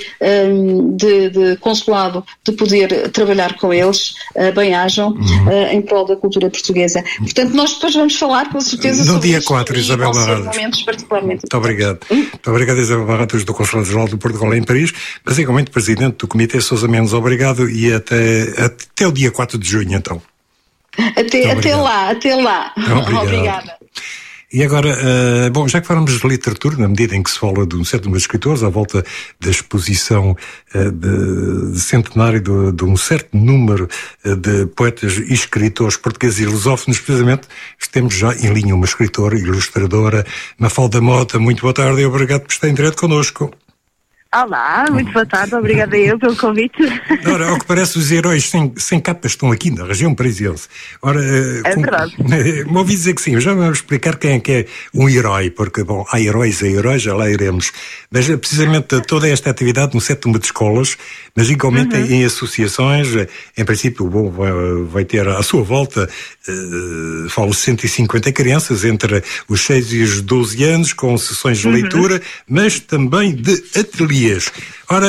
de Consulado, de poder trabalhar com eles, bem-ajam, em prol da cultura portuguesa. Portanto, nós depois vamos falar, com certeza, no sobre dia isto, 4, Isabel Barradas. momentos particularmente. Muito obrigado. Muito obrigado, Isabel Barradas, do Consulado-Geral de Portugal em Paris, mas igualmente Presidente do Comitê Sousa Mendes. Obrigado, e até o dia 4 de junho, então. Até lá. Obrigada. E agora, já que falamos de literatura, na medida em que se fala de um certo número de escritores, à volta da exposição de centenário de um certo número de poetas e escritores portugueses e lusófonos, precisamente, temos já em linha uma escritora e ilustradora, Mafalda Mota. Muito boa tarde e obrigado por estar em direto connosco. Olá, muito boa tarde, obrigada eu pelo convite. Ora, ao que parece, os heróis sem capas estão aqui na região parisiense. Ora, verdade. Me ouvi dizer que sim, já vamos explicar quem é que é um herói, porque, há heróis e heróis, já lá iremos. Mas, precisamente, toda esta atividade no certo número de escolas, mas igualmente em associações, em princípio, vai ter à sua volta, falo 150 crianças, entre os 6 e os 12 anos, com sessões de leitura, mas também de ateliês. Ora,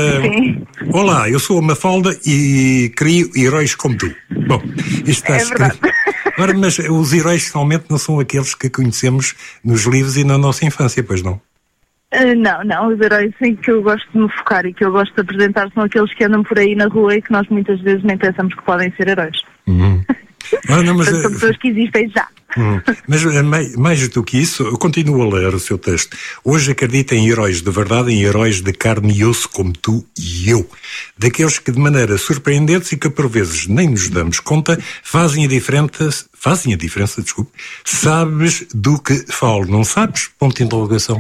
olá, eu sou a Mafalda e crio heróis como tu. Bom, isto está escrito. Ora, mas os heróis realmente não são aqueles que conhecemos nos livros e na nossa infância, pois não? Não, os heróis que eu gosto de me focar e que eu gosto de apresentar são aqueles que andam por aí na rua e que nós muitas vezes nem pensamos que podem ser heróis. São pessoas que existem já. Mas mais do que isso, eu continuo a ler o seu texto. Hoje acredito em heróis de verdade, em heróis de carne e osso como tu e eu. Daqueles que de maneira surpreendente e que por vezes nem nos damos conta, fazem a diferença, desculpe. Sabes do que falo, não sabes? Ponto de interrogação.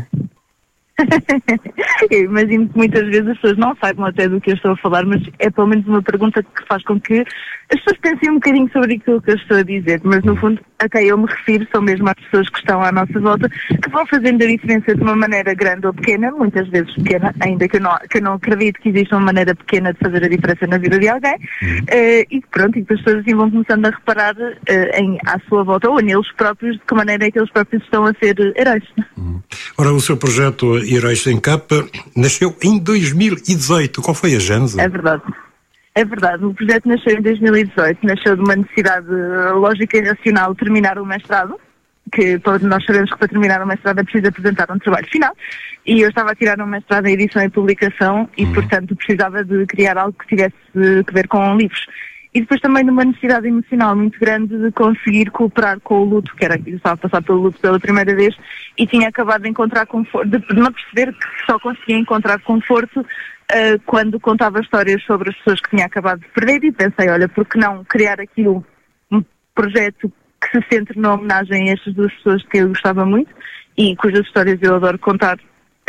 Eu imagino que muitas vezes as pessoas não saibam até do que eu estou a falar, mas é pelo menos uma pergunta que faz com que as pessoas pensem um bocadinho sobre aquilo que eu estou a dizer, mas no fundo a quem eu me refiro são mesmo as pessoas que estão à nossa volta, que vão fazendo a diferença de uma maneira grande ou pequena, muitas vezes pequena, ainda que eu não acredito que exista uma maneira pequena de fazer a diferença na vida de alguém, e pronto, e que as pessoas assim vão começando a reparar à sua volta, ou neles próprios, de que maneira é que eles próprios estão a ser heróis. Ora, o seu projeto Heróis Sem Capa nasceu em 2018, qual foi a gênese? É verdade, o projeto nasceu em 2018, nasceu de uma necessidade lógica e racional de terminar o mestrado, que todos nós sabemos que para terminar o mestrado é preciso apresentar um trabalho final, e eu estava a tirar um mestrado em edição e publicação e, portanto, precisava de criar algo que tivesse que ver com livros. E depois também de uma necessidade emocional muito grande de conseguir cooperar com o luto, que era que eu estava a passar pelo luto pela primeira vez e tinha acabado de encontrar conforto, de não perceber que só conseguia encontrar conforto quando contava histórias sobre as pessoas que tinha acabado de perder, e pensei, olha, por que não criar aqui um projeto que se centre na homenagem a estas duas pessoas que eu gostava muito e cujas histórias eu adoro contar,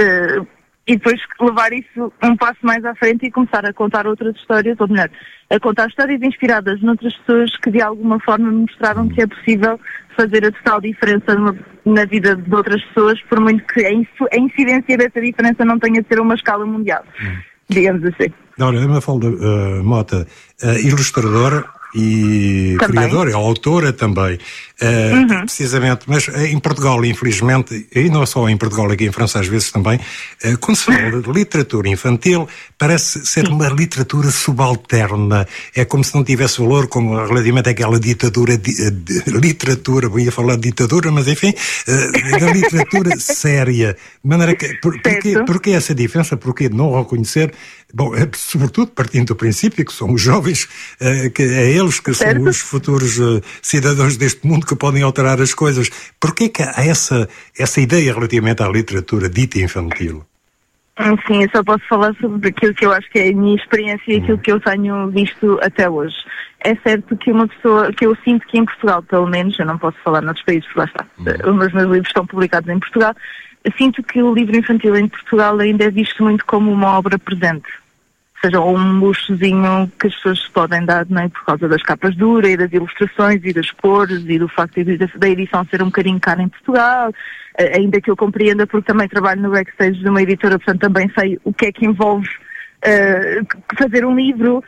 e depois levar isso um passo mais à frente e começar a contar outras histórias, ou melhor, a contar histórias inspiradas noutras pessoas que de alguma forma me mostraram que é possível fazer a total diferença na vida de outras pessoas, por muito que a incidência dessa diferença não tenha de ser uma escala mundial, digamos assim. Ora, a Mafalda Mota, ilustradora e criadora, autora também, precisamente, mas em Portugal, infelizmente, e não só em Portugal, aqui em França às vezes também, quando se fala de literatura infantil, parece ser uma literatura subalterna, é como se não tivesse valor, como relativamente àquela ditadura, literatura, ia falar de ditadura, mas enfim, da literatura séria, de maneira que, porquê essa diferença, porquê não reconhecer, bom, sobretudo partindo do princípio que são os jovens, que é eles que são os futuros cidadãos deste mundo que podem alterar as coisas. Porquê que há essa ideia relativamente à literatura dita infantil? Sim, eu só posso falar sobre aquilo que eu acho que é a minha experiência e aquilo que eu tenho visto até hoje. É certo que uma pessoa, que eu sinto que em Portugal, pelo menos, eu não posso falar noutros países, porque lá está, os meus livros estão publicados em Portugal, sinto que o livro infantil em Portugal ainda é visto muito como uma obra presente. Ou seja, um luxozinho que as pessoas podem dar, não é? Por causa das capas duras e das ilustrações e das cores e do facto da edição ser um bocadinho cara em Portugal, ainda que eu compreenda porque também trabalho no backstage de uma editora, portanto também sei o que é que envolve fazer um livro.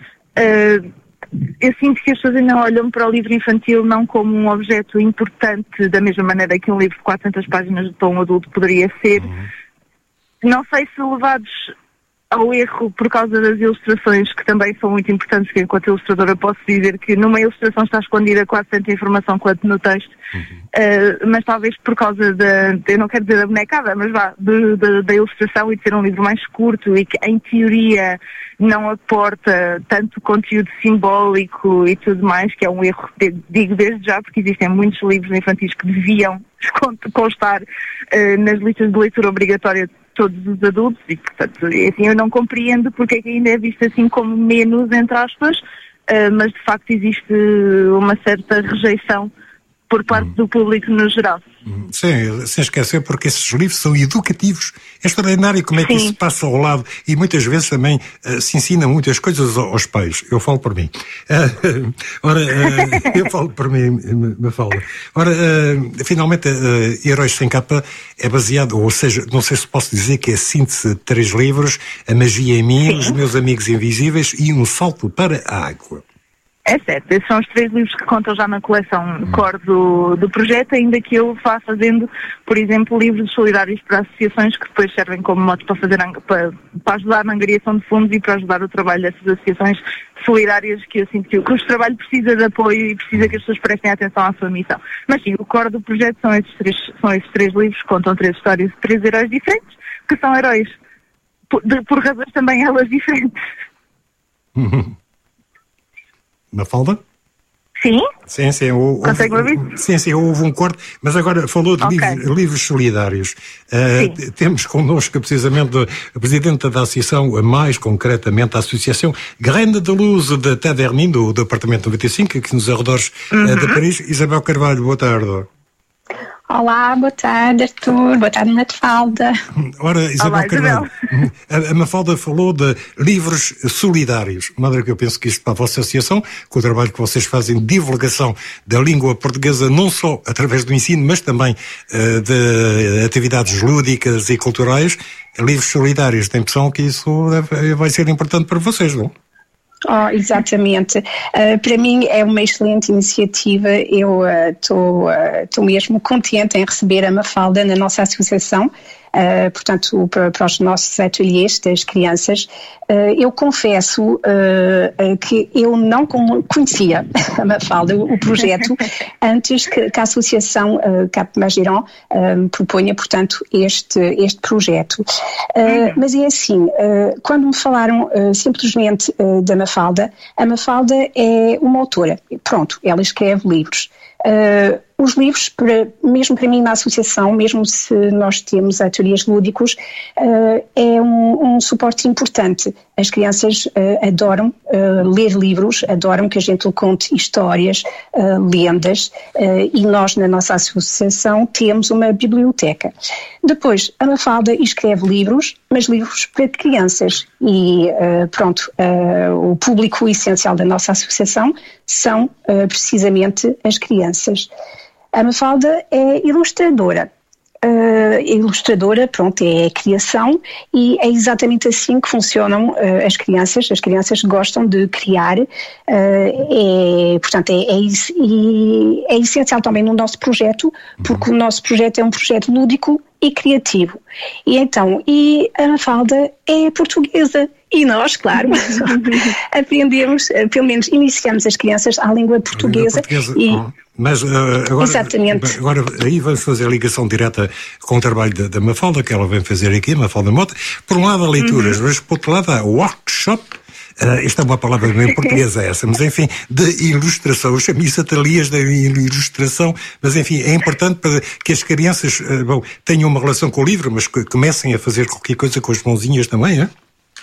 Eu sinto que as pessoas ainda olham para o livro infantil não como um objeto importante da mesma maneira que um livro de 400 páginas para um adulto poderia ser. Não sei se levados ao erro por causa das ilustrações, que também são muito importantes, que enquanto ilustradora posso dizer que numa ilustração está escondida quase tanta informação quanto no texto, mas talvez por causa eu não quero dizer da bonecada, mas da ilustração e de ser um livro mais curto e que em teoria não aporta tanto conteúdo simbólico e tudo mais, que é um erro, digo desde já, porque existem muitos livros infantis que deviam constar nas listas de leitura obrigatória de todos os adultos e, portanto, assim, eu não compreendo porque é que ainda é visto assim como menos, entre aspas, mas de facto existe uma certa rejeição por parte do público no geral. Sim, sem esquecer, porque esses livros são educativos. É extraordinário como é que isso se passa ao lado e muitas vezes também se ensina muitas coisas aos pais. Eu falo por mim. Eu falo por mim, Mafalda. Ora, finalmente, Heróis Sem Capa é baseado, ou seja, não sei se posso dizer que é síntese de 3 livros, A Magia em Mim, Os Meus Amigos Invisíveis e Um Salto para a Água. É certo, esses são os 3 livros que contam já na coleção core do projeto, ainda que eu vá fazendo, por exemplo, livros solidários para associações que depois servem como mote para ajudar na angariação de fundos e para ajudar o trabalho dessas associações solidárias que eu sinto que o trabalho precisa de apoio e precisa que as pessoas prestem atenção à sua missão. Mas sim, o core do projeto são esses 3 livros que contam 3 histórias de 3 heróis diferentes, que são heróis por razões também elas diferentes. Mafalda? Sim? Sim. Consegue ouvir? Sim, houve um corte, mas agora falou de livros solidários. Temos connosco precisamente a Presidente da Associação, mais concretamente a Associação Grande de Luz de Tavernin, do Departamento 95, aqui nos arredores de Paris. Isabel Carvalho, boa tarde. Olá, boa tarde, Arthur. Boa tarde, Mafalda. Ora, Isabel Carvalho, a Mafalda falou de livros solidários. De maneira que eu penso que isto para a vossa associação, com o trabalho que vocês fazem de divulgação da língua portuguesa, não só através do ensino, mas também de atividades lúdicas e culturais, livros solidários. Tenho a impressão que isso vai ser importante para vocês, não? Exatamente. Para mim é uma excelente iniciativa. Eu estou mesmo contente em receber a Mafalda na nossa associação. Portanto, para os nossos ateliês das crianças. Eu confesso que eu não conhecia a Mafalda, o projeto, antes que a Associação Cap Magiron proponha, portanto, este projeto. Mas é assim, quando me falaram simplesmente da Mafalda, a Mafalda é uma autora. Pronto, ela escreve livros. Os livros, mesmo para mim na associação, mesmo se nós temos ateliês lúdicos, é um suporte importante. As crianças adoram ler livros, adoram que a gente lhe conte histórias, lendas, e nós na nossa associação temos uma biblioteca. Depois, a Mafalda escreve livros, mas livros para crianças e pronto, o público essencial da nossa associação são precisamente as crianças. A Mafalda é ilustradora. Pronto, é a criação e é exatamente assim que funcionam as crianças. As crianças gostam de criar, portanto, é essencial também no nosso projeto, porque o nosso projeto é um projeto lúdico e criativo. E então, a Mafalda é portuguesa. E nós, claro, aprendemos, pelo menos iniciamos as crianças à língua portuguesa. Mas agora aí vamos fazer a ligação direta com o trabalho da Mafalda, que ela vem fazer aqui, Mafalda Mota. Por um lado há leituras, mas por outro lado há workshop. Esta é uma palavra bem portuguesa essa, mas enfim, de ilustração. Eu chamo isso ateliês de ilustração, mas enfim, é importante para que as crianças tenham uma relação com o livro, mas que comecem a fazer qualquer coisa com as mãozinhas também, é?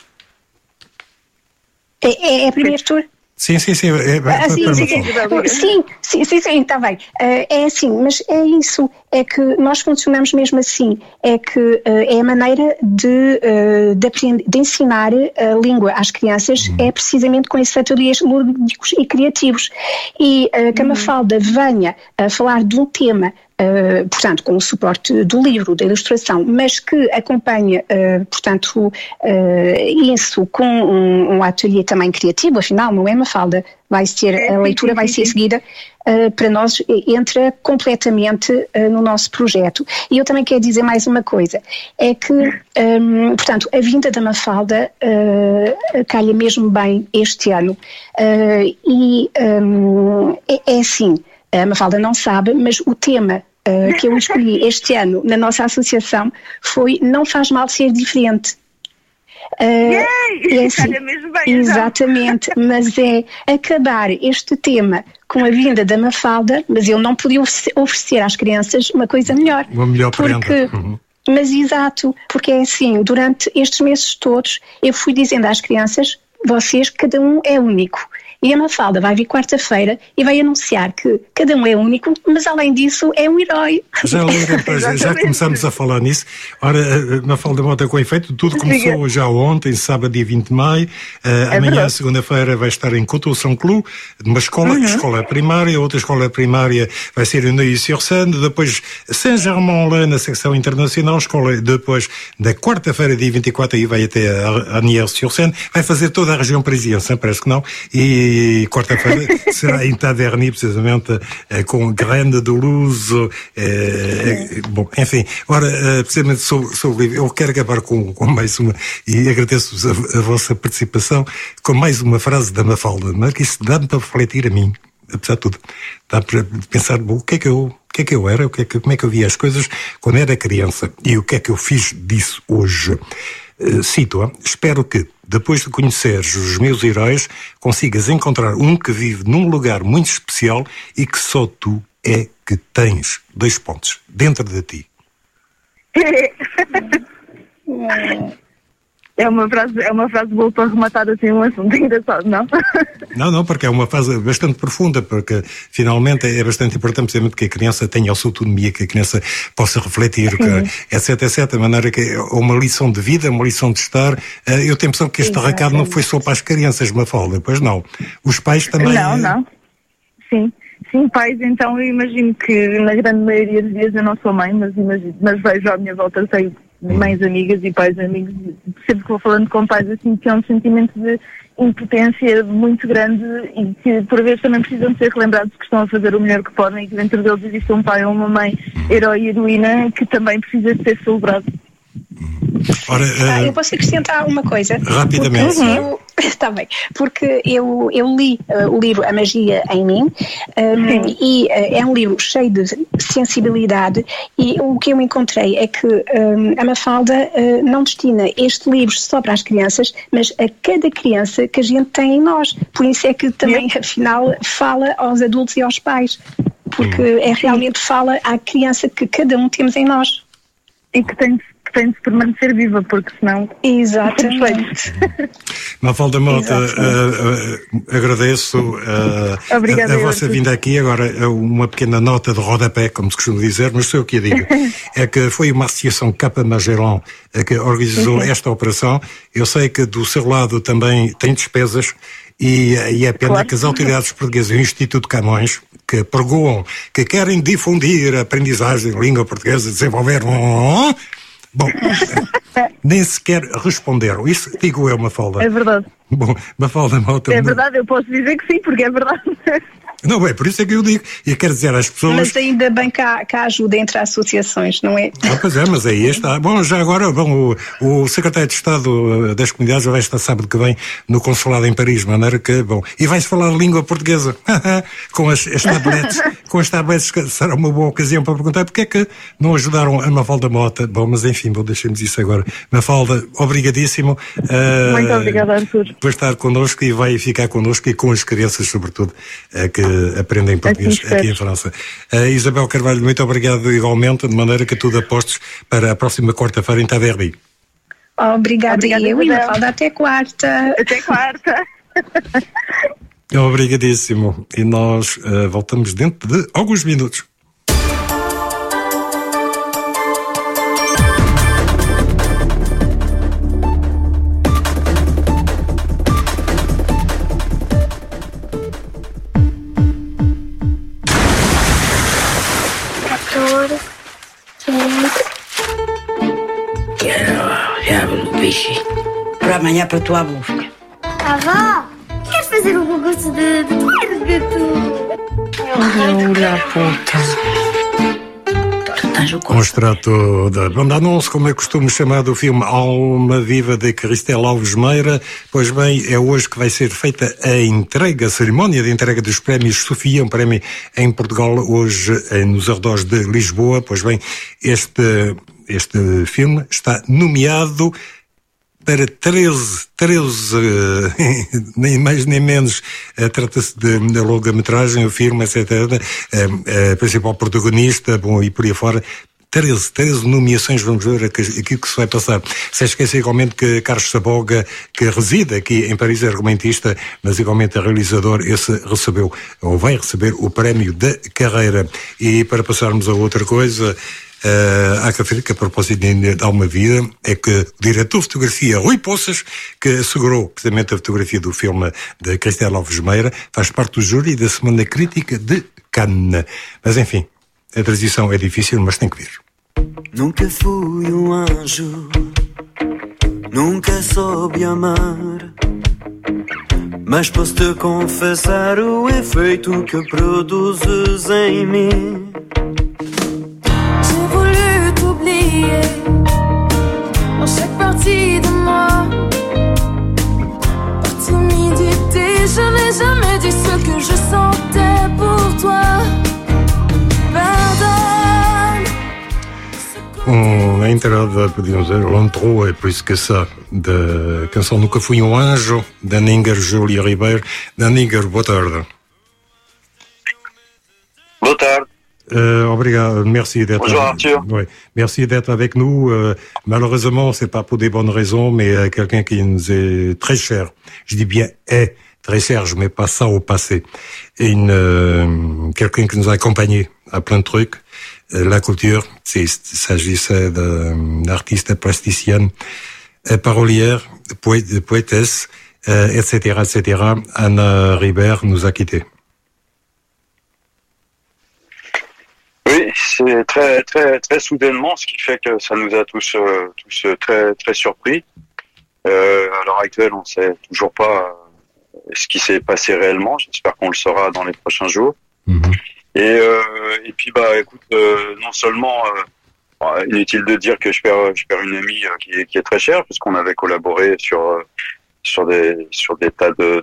É a primeira tour? Sim. Sim, está bem. É assim, mas é isso, é que nós funcionamos mesmo assim, é que é a maneira de ensinar a língua às crianças, é precisamente com esses ateliês lúdicos e criativos. E que a Mafalda venha a falar de um tema, portanto, com o suporte do livro, da ilustração, mas que acompanha, portanto, isso com um ateliê também criativo, afinal, não é, Mafalda? A leitura vai ser seguida, para nós, entra completamente no nosso projeto. E eu também quero dizer mais uma coisa, é que, portanto, a vinda da Mafalda calha mesmo bem este ano, e é assim, a Mafalda não sabe, mas o tema que eu escolhi este ano na nossa associação foi Não Faz Mal Ser Diferente. É assim, mesmo bem, exatamente, mas é acabar este tema com a vinda da Mafalda, mas eu não podia oferecer às crianças uma coisa melhor. Uma melhor prenda. Mas exato, porque é assim, durante estes meses todos eu fui dizendo às crianças, vocês, cada um é único. E a Mafalda vai vir quarta-feira e vai anunciar que cada um é único, mas além disso é um herói. Já começamos a falar nisso. Ora, Mafalda Mota, com efeito, tudo começou já ontem, sábado, dia 20 de maio. Amanhã, segunda-feira, vai estar em Coteau-Saint-Cloud, numa escola primária. Outra escola primária vai ser em Neuilly-sur-Seine. Depois, Saint-Germain-en-Laye, na secção internacional. Escola, depois, na quarta-feira, dia 24, aí vai até a Agnières-sur-Seine. Vai fazer toda a região parisiense, parece que não. E quarta-feira será em Taverny, precisamente, com Grande de Luz. Bom, enfim. Ora, precisamente sobre o livro, eu quero acabar com mais uma, e agradeço a vossa participação, com mais uma frase da Mafalda, mas que isso dá-me para refletir a mim, apesar de tudo. Dá para pensar, bom, o que é que eu era, como é que eu via as coisas quando era criança, e o que é que eu fiz disso hoje. Cito-a: espero que, depois de conheceres os meus heróis, consigas encontrar um que vive num lugar muito especial e que só tu é que tens, : dentro de ti. É uma frase boa para rematar assim um assunto engraçado, não? Não, porque é uma fase bastante profunda, porque finalmente é bastante importante precisamente que a criança tenha a sua autonomia, que a criança possa refletir, etc. De maneira que é uma lição de vida, uma lição de estar. Eu tenho a impressão que este recado não foi só para as crianças, Mafalda, pois não. Os pais também... Não. Sim, pais, então eu imagino que na grande maioria dos dias eu não sou mãe, mas vejo à minha volta, sei mães amigas e pais amigos, sempre que vou falando com pais assim, que é um sentimento de impotência muito grande e que por vezes também precisam de ser relembrados que estão a fazer o melhor que podem e que dentro deles existe um pai ou uma mãe herói e heroína que também precisa de ser celebrado. Ora, eu posso acrescentar uma coisa? Rapidamente. Está bem, porque eu li o livro A Magia em Mim e é um livro cheio de sensibilidade e o que eu encontrei é que a Mafalda não destina este livro só para as crianças, mas a cada criança que a gente tem em nós. Por isso é que também, afinal, fala aos adultos e aos pais, porque realmente fala à criança que cada um temos em nós. E que tem de permanecer viva, porque senão... Exatamente. Mafalda Mota, agradeço a vossa vinda aqui. Agora, uma pequena nota de rodapé, como se costuma dizer, mas sou eu que a digo. É que foi uma associação Capa Magellan que organizou esta operação. Eu sei que do seu lado também tem despesas e é pena que as autoridades portuguesas e o Instituto Camões, que pregoam que querem difundir a aprendizagem de língua portuguesa, desenvolver... Bom, nem sequer responderam. Isso digo eu, Mafalda. É verdade. Bom, Mafalda Mota... É verdade, eu posso dizer que sim, porque é verdade. Não, é por isso é que eu digo. E quero dizer às pessoas... Mas ainda bem que há ajuda entre associações, não é? Pois é, mas aí está. Bom, já agora, o secretário de Estado das Comunidades vai estar sábado que vem no consulado em Paris, de maneira que, e vai-se falar língua portuguesa. com as tablets. Com as tablets será uma boa ocasião para perguntar porque é que não ajudaram a Mafalda Mota. Bom, mas enfim, deixemos isso agora. Mafalda, obrigadíssimo. Muito obrigada, Arthur. Por estar connosco e vai ficar connosco e com as crianças, sobretudo, que aprendem português aqui em França. Isabel Carvalho, muito obrigado igualmente, de maneira que tudo apostes para a próxima quarta-feira em Taverny. Obrigada eu e Mafalda até quarta. Até quarta. Obrigadíssimo. E nós voltamos dentro de alguns minutos. Para amanhã para a tua busca. Avó, queres fazer um concurso de Olha, puta. Um extrato da banda anúncio, como é costume chamar do filme Alma Viva de Cristela Alves Meira. Pois bem, é hoje que vai ser feita a cerimónia de entrega dos prémios Sofia, um prémio em Portugal, hoje nos arredores de Lisboa. Pois bem, este filme está nomeado para 13, nem mais nem menos, trata-se de longa-metragem, o filme, etc. A principal protagonista, e por aí fora, 13 nomeações, vamos ver aqui que se vai passar. Se esquece igualmente que Carlos Saboga, que reside aqui em Paris, é argumentista, mas igualmente é realizador, esse recebeu, ou vai receber, o prémio da carreira. E para passarmos a outra coisa... há que referir que, a propósito de Alma Vida, é que o diretor de fotografia Rui Poças, que assegurou precisamente a fotografia do filme de Cristela Alves Meira, faz parte do júri da Semana Crítica de Cannes. Mas enfim, a transição é difícil, mas tem que vir. Nunca fui um anjo, nunca soube amar, mas posso-te confessar o efeito que produzes em mim. Dans chaque partie de moi, par timidité, je n'ai jamais dit ce que je sentais pour toi. Pardonne. A entrada, podíamos dizer, l'intro, é por isso que essa da canção Nunca Fui um Anjo, da Níger Júlia Ribeiro. Da Níger, boa tarde. Boa tarde. Obrigado, merci d'être. Bonjour Arthur. Ouais, merci d'être avec nous. Malheureusement, c'est pas pour des bonnes raisons, mais quelqu'un qui nous est très cher. Je dis bien est très cher. Je mets pas ça au passé. Et quelqu'un qui nous a accompagnés à plein de trucs. La culture, il s'agissait d'une artiste plasticienne, parolière, poétesse, etc., etc. Anna Ribert nous a quittés. Oui, c'est très, très, très soudainement, ce qui fait que ça nous a tous très, très surpris. À l'heure actuelle, on ne sait toujours pas ce qui s'est passé réellement. J'espère qu'on le saura dans les prochains jours. Et puis, écoute, non seulement, inutile de dire que je perds une amie qui est très chère, puisqu'on avait collaboré sur des tas de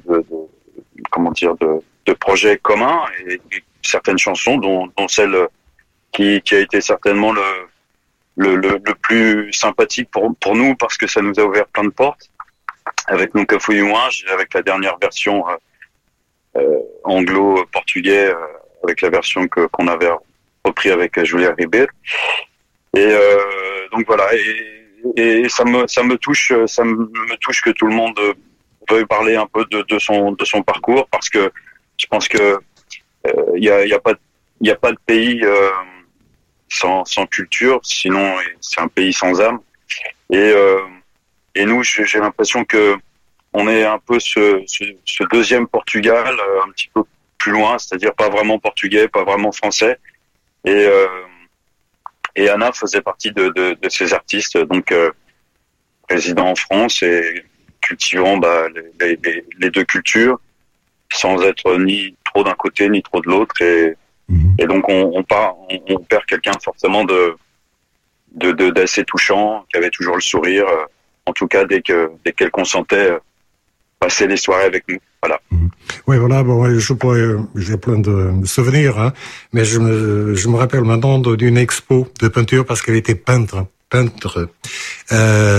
projets communs et certaines chansons, dont celle qui a été certainement le plus sympathique pour nous, parce que ça nous a ouvert plein de portes, avec Nunca Fui Anjo, avec la dernière version anglo-portugais, avec la version qu'on avait repris avec Julia Ribeiro. Et donc voilà, et ça me touche que tout le monde veuille parler un peu de son parcours, parce que je pense que il y a pas de pays sans culture, sinon c'est un pays sans âme. Et nous, j'ai l'impression que on est un peu ce deuxième Portugal, un petit peu plus loin, c'est-à-dire pas vraiment portugais, pas vraiment français. Et Anna faisait partie de ces artistes, donc résidant en France et cultivant les deux cultures, sans être ni trop d'un côté ni trop de l'autre. Et donc on perd quelqu'un forcément d'assez touchant, qui avait toujours le sourire, en tout cas dès qu'elle consentait passer les soirées avec nous. Voilà. Oui, voilà, bon, j'ai plein de souvenirs, hein, mais je me rappelle maintenant d'une expo de peinture, parce qu'elle était peintre, dans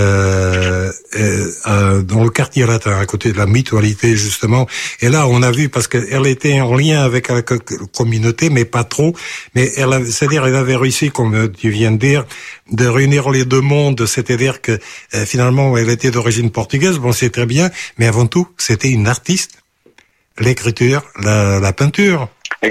le quartier latin, à côté de la mutualité, justement. Et là, on a vu, parce qu'elle était en lien avec la communauté, mais pas trop. Mais c'est-à-dire, elle avait réussi, comme tu viens de dire, de réunir les deux mondes. C'est-à-dire que, finalement, elle était d'origine portugaise. Bon, c'est très bien. Mais avant tout, c'était une artiste. L'écriture, la peinture.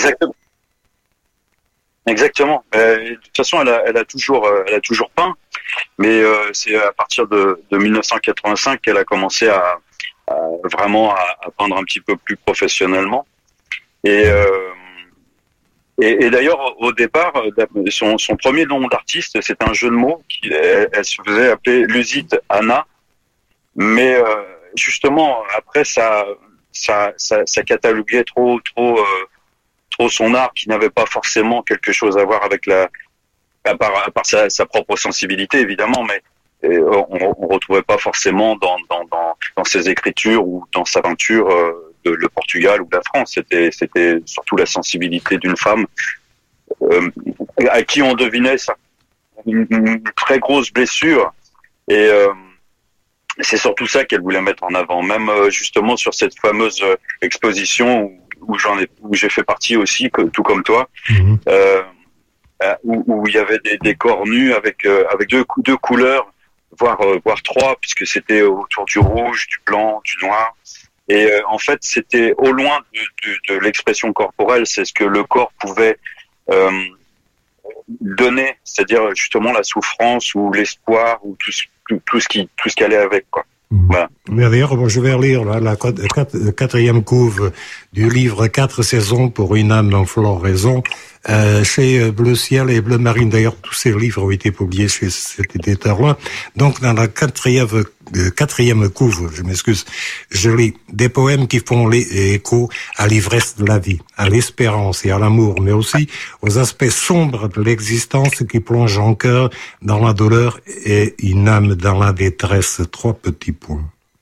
Exactement. De toute façon, elle a toujours peint, mais c'est à partir de 1985 qu'elle a commencé à vraiment à peindre un petit peu plus professionnellement. Et d'ailleurs, au départ, son premier nom d'artiste, c'est un jeu de mots. Elle se faisait appeler Lusite Anna, mais justement après ça cataloguait trop son art, qui n'avait pas forcément quelque chose à voir avec à part sa propre sensibilité, évidemment, mais on retrouvait pas forcément dans ses écritures ou dans sa peinture le Portugal ou la France. C'était surtout la sensibilité d'une femme à qui on devinait une très grosse blessure, et c'est surtout ça qu'elle voulait mettre en avant, même justement sur cette fameuse exposition où j'ai fait partie aussi, tout comme toi, où il y avait des corps nus avec deux couleurs, voire trois, puisque c'était autour du rouge, du blanc, du noir. Et en fait, c'était au loin de l'expression corporelle, c'est ce que le corps pouvait donner, c'est-à-dire justement la souffrance ou l'espoir ou tout ce qui allait avec, quoi. Voilà. Mais d'ailleurs, je vais relire la quatrième couve du livre 4 saisons pour une âme dans floraison, chez Bleu Ciel et Bleu Marine. D'ailleurs, tous ces livres ont été publiés chez cet éditeur-là. Donc, dans la quatrième couve, je m'excuse, je lis des poèmes qui font écho à l'ivresse de la vie, à l'espérance et à l'amour, mais aussi aux aspects sombres de l'existence qui plongent en cœur dans la douleur et une âme dans la détresse. 3 petits points.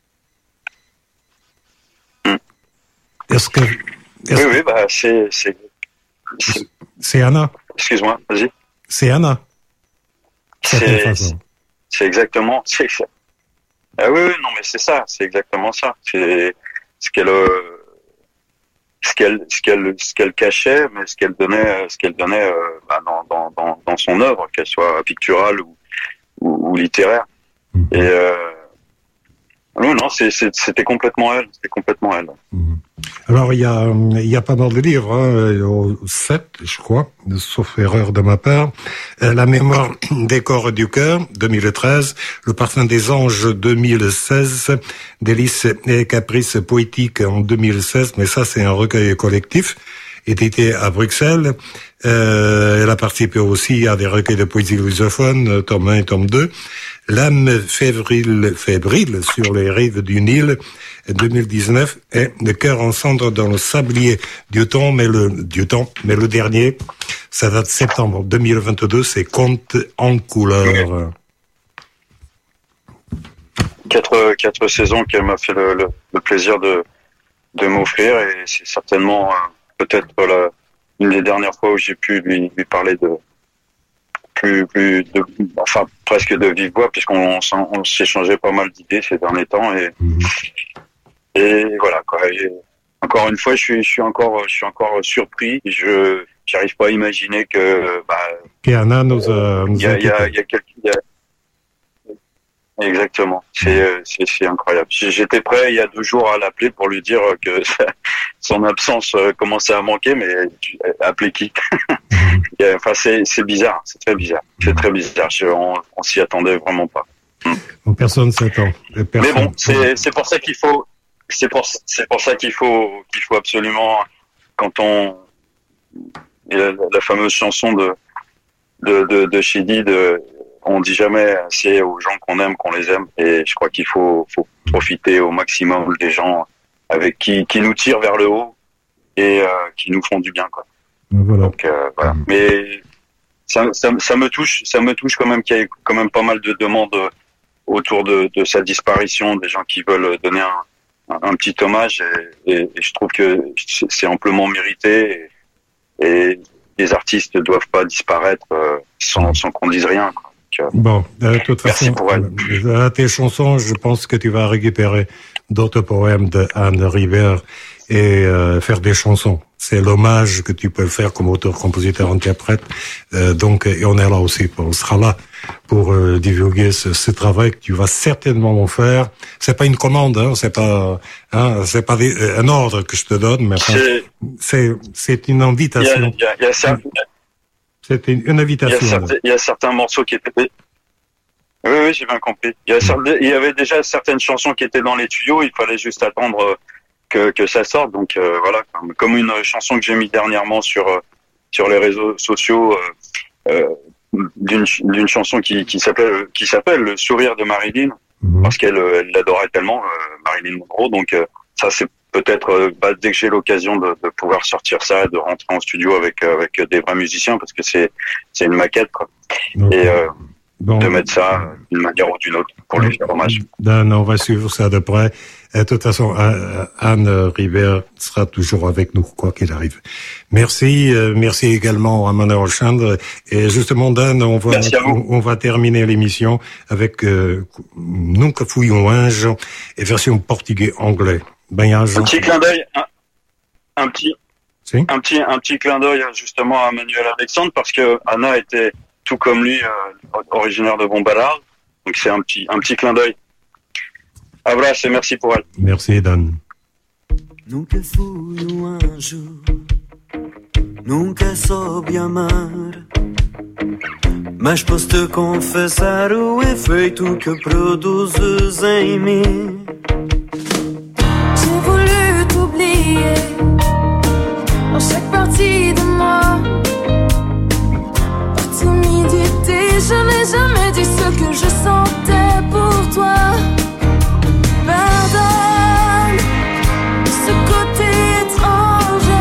C'est Anna. Excuse-moi, vas-y. C'est Anna. C'est exactement. Ah oui, non, mais c'est ça, c'est exactement ça. C'est ce qu'elle. ce qu'elle cachait, mais ce qu'elle donnait dans son œuvre, qu'elle soit picturale ou littéraire. Et non, c'était complètement elle. Alors, il y a pas mal de livres, hein, 7, je crois, sauf erreur de ma part. La mémoire des corps et du cœur, 2013. Le parfum des anges, 2016. Délices et caprices poétiques en 2016. Mais ça, c'est un recueil collectif, édité à Bruxelles. Elle a participé aussi à des recueils de poésie lusophone, tome 1 et tome 2. L'âme fébrile sur les rives du Nil, 2019, et Le cœur en cendres dans le sablier du temps, mais le dernier, ça date de septembre 2022, c'est Contes en couleur. 4 saisons qu'elle m'a fait le plaisir de m'offrir, et c'est certainement peut-être une des dernières fois où j'ai pu lui parler presque de vive voix, puisqu'on s'échangeait pas mal d'idées ces derniers temps, et voilà quoi. Et encore une fois, je suis encore surpris. Je j'arrive pas à imaginer que Anna nous a exactement. C'est incroyable. J'étais prêt il y a 2 jours à l'appeler pour lui dire que son absence commençait à manquer, mais appeler qui? Enfin, c'est bizarre. C'est très bizarre. On s'y attendait vraiment pas. Personne s'attend. Mais bon, c'est pour ça qu'il faut. C'est pour ça qu'il faut absolument, quand la fameuse chanson de Chidi, on dit jamais assez aux gens qu'on aime, qu'on les aime, et je crois qu'il faut profiter au maximum des gens avec qui nous tirent vers le haut et qui nous font du bien, quoi. Voilà. Donc voilà. Mais ça me touche quand même qu'il y ait quand même pas mal de demandes autour de sa disparition, des gens qui veulent donner un petit hommage, et je trouve que c'est amplement mérité, et les artistes ne doivent pas disparaître sans qu'on dise rien, quoi. Bon, de toute façon, merci pour elle. Tes chansons, je pense que tu vas récupérer d'autres poèmes de Anne Rivère et faire des chansons. C'est l'hommage que tu peux faire comme auteur, compositeur, interprète. Donc, et on est là aussi, on sera là pour divulguer ce travail que tu vas certainement faire. C'est pas une commande, hein, c'est pas un ordre que je te donne, mais c'est une invitation. C'était une invitation. Il y a certains morceaux qui étaient... Oui, j'ai bien compris. Il y avait déjà certaines chansons qui étaient dans les tuyaux, il fallait juste attendre que ça sorte. Donc voilà, comme une chanson que j'ai mis dernièrement sur les réseaux sociaux, d'une chanson qui s'appelle Le sourire de Marilyn, parce qu'elle l'adorait tellement, Marilyn Monroe. Donc ça, c'est peut-être dès que j'ai l'occasion de pouvoir sortir ça, de rentrer en studio avec des vrais musiciens, parce que c'est une maquette, quoi. Et de mettre ça d'une manière ou d'une autre pour lui faire hommage. On va suivre ça de près. De toute façon, Anne Rivère sera toujours avec nous, quoi qu'il arrive. Merci également à Manuel Chandre. Et justement, Dan, on va terminer l'émission avec Nunca Fui Ange et version portugais-anglais. Un petit clin d'œil, un petit clin d'œil justement à Manuel Alexandre, parce que Anna était tout comme lui originaire de Bombalard, donc c'est un petit clin d'œil. Abraço, merci pour elle. Merci, Dan. Nunca fui anjo, nunca soube amar, mas posso te confessar o efeito que produzes em mim. J'ai voulu t'oublier dans chaque partie de moi. Par timidité, je n'ai jamais dit ce que je sentais pour toi. Pardonne ce côté étrange.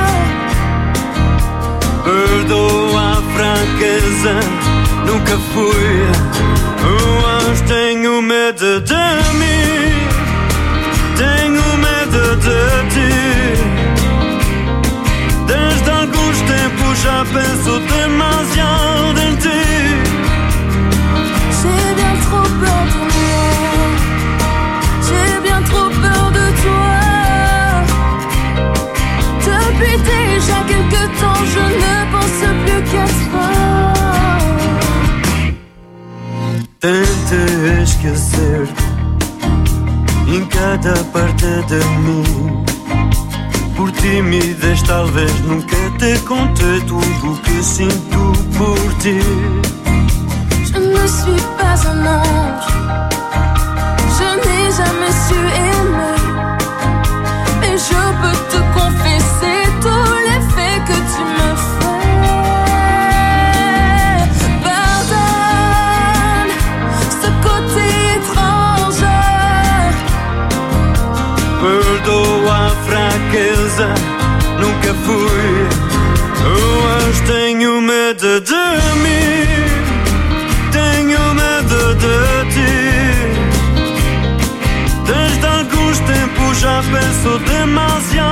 Perdoa a franqueza, nunca fui anjo. Tenho medo de mim, tenho medo de ti. Desde alguns tempos já penso demasiado em ti. J'ai bien trop peur de moi, j'ai bien trop peur de toi. Tentei esquecer em cada parte de mim. Por timidez talvez nunca te contei tudo o que sinto por ti. Je ne suis pas un ange, je n'ai jamais su aimer, mais je peux te confesser tous les faits que tu me fais. Pardonne ce côté étranger. Perdoa a fraqueza, nunca fui. Hoje tenho medo de mim, tenho medo de ti. Desde alguns tempos já penso demasiado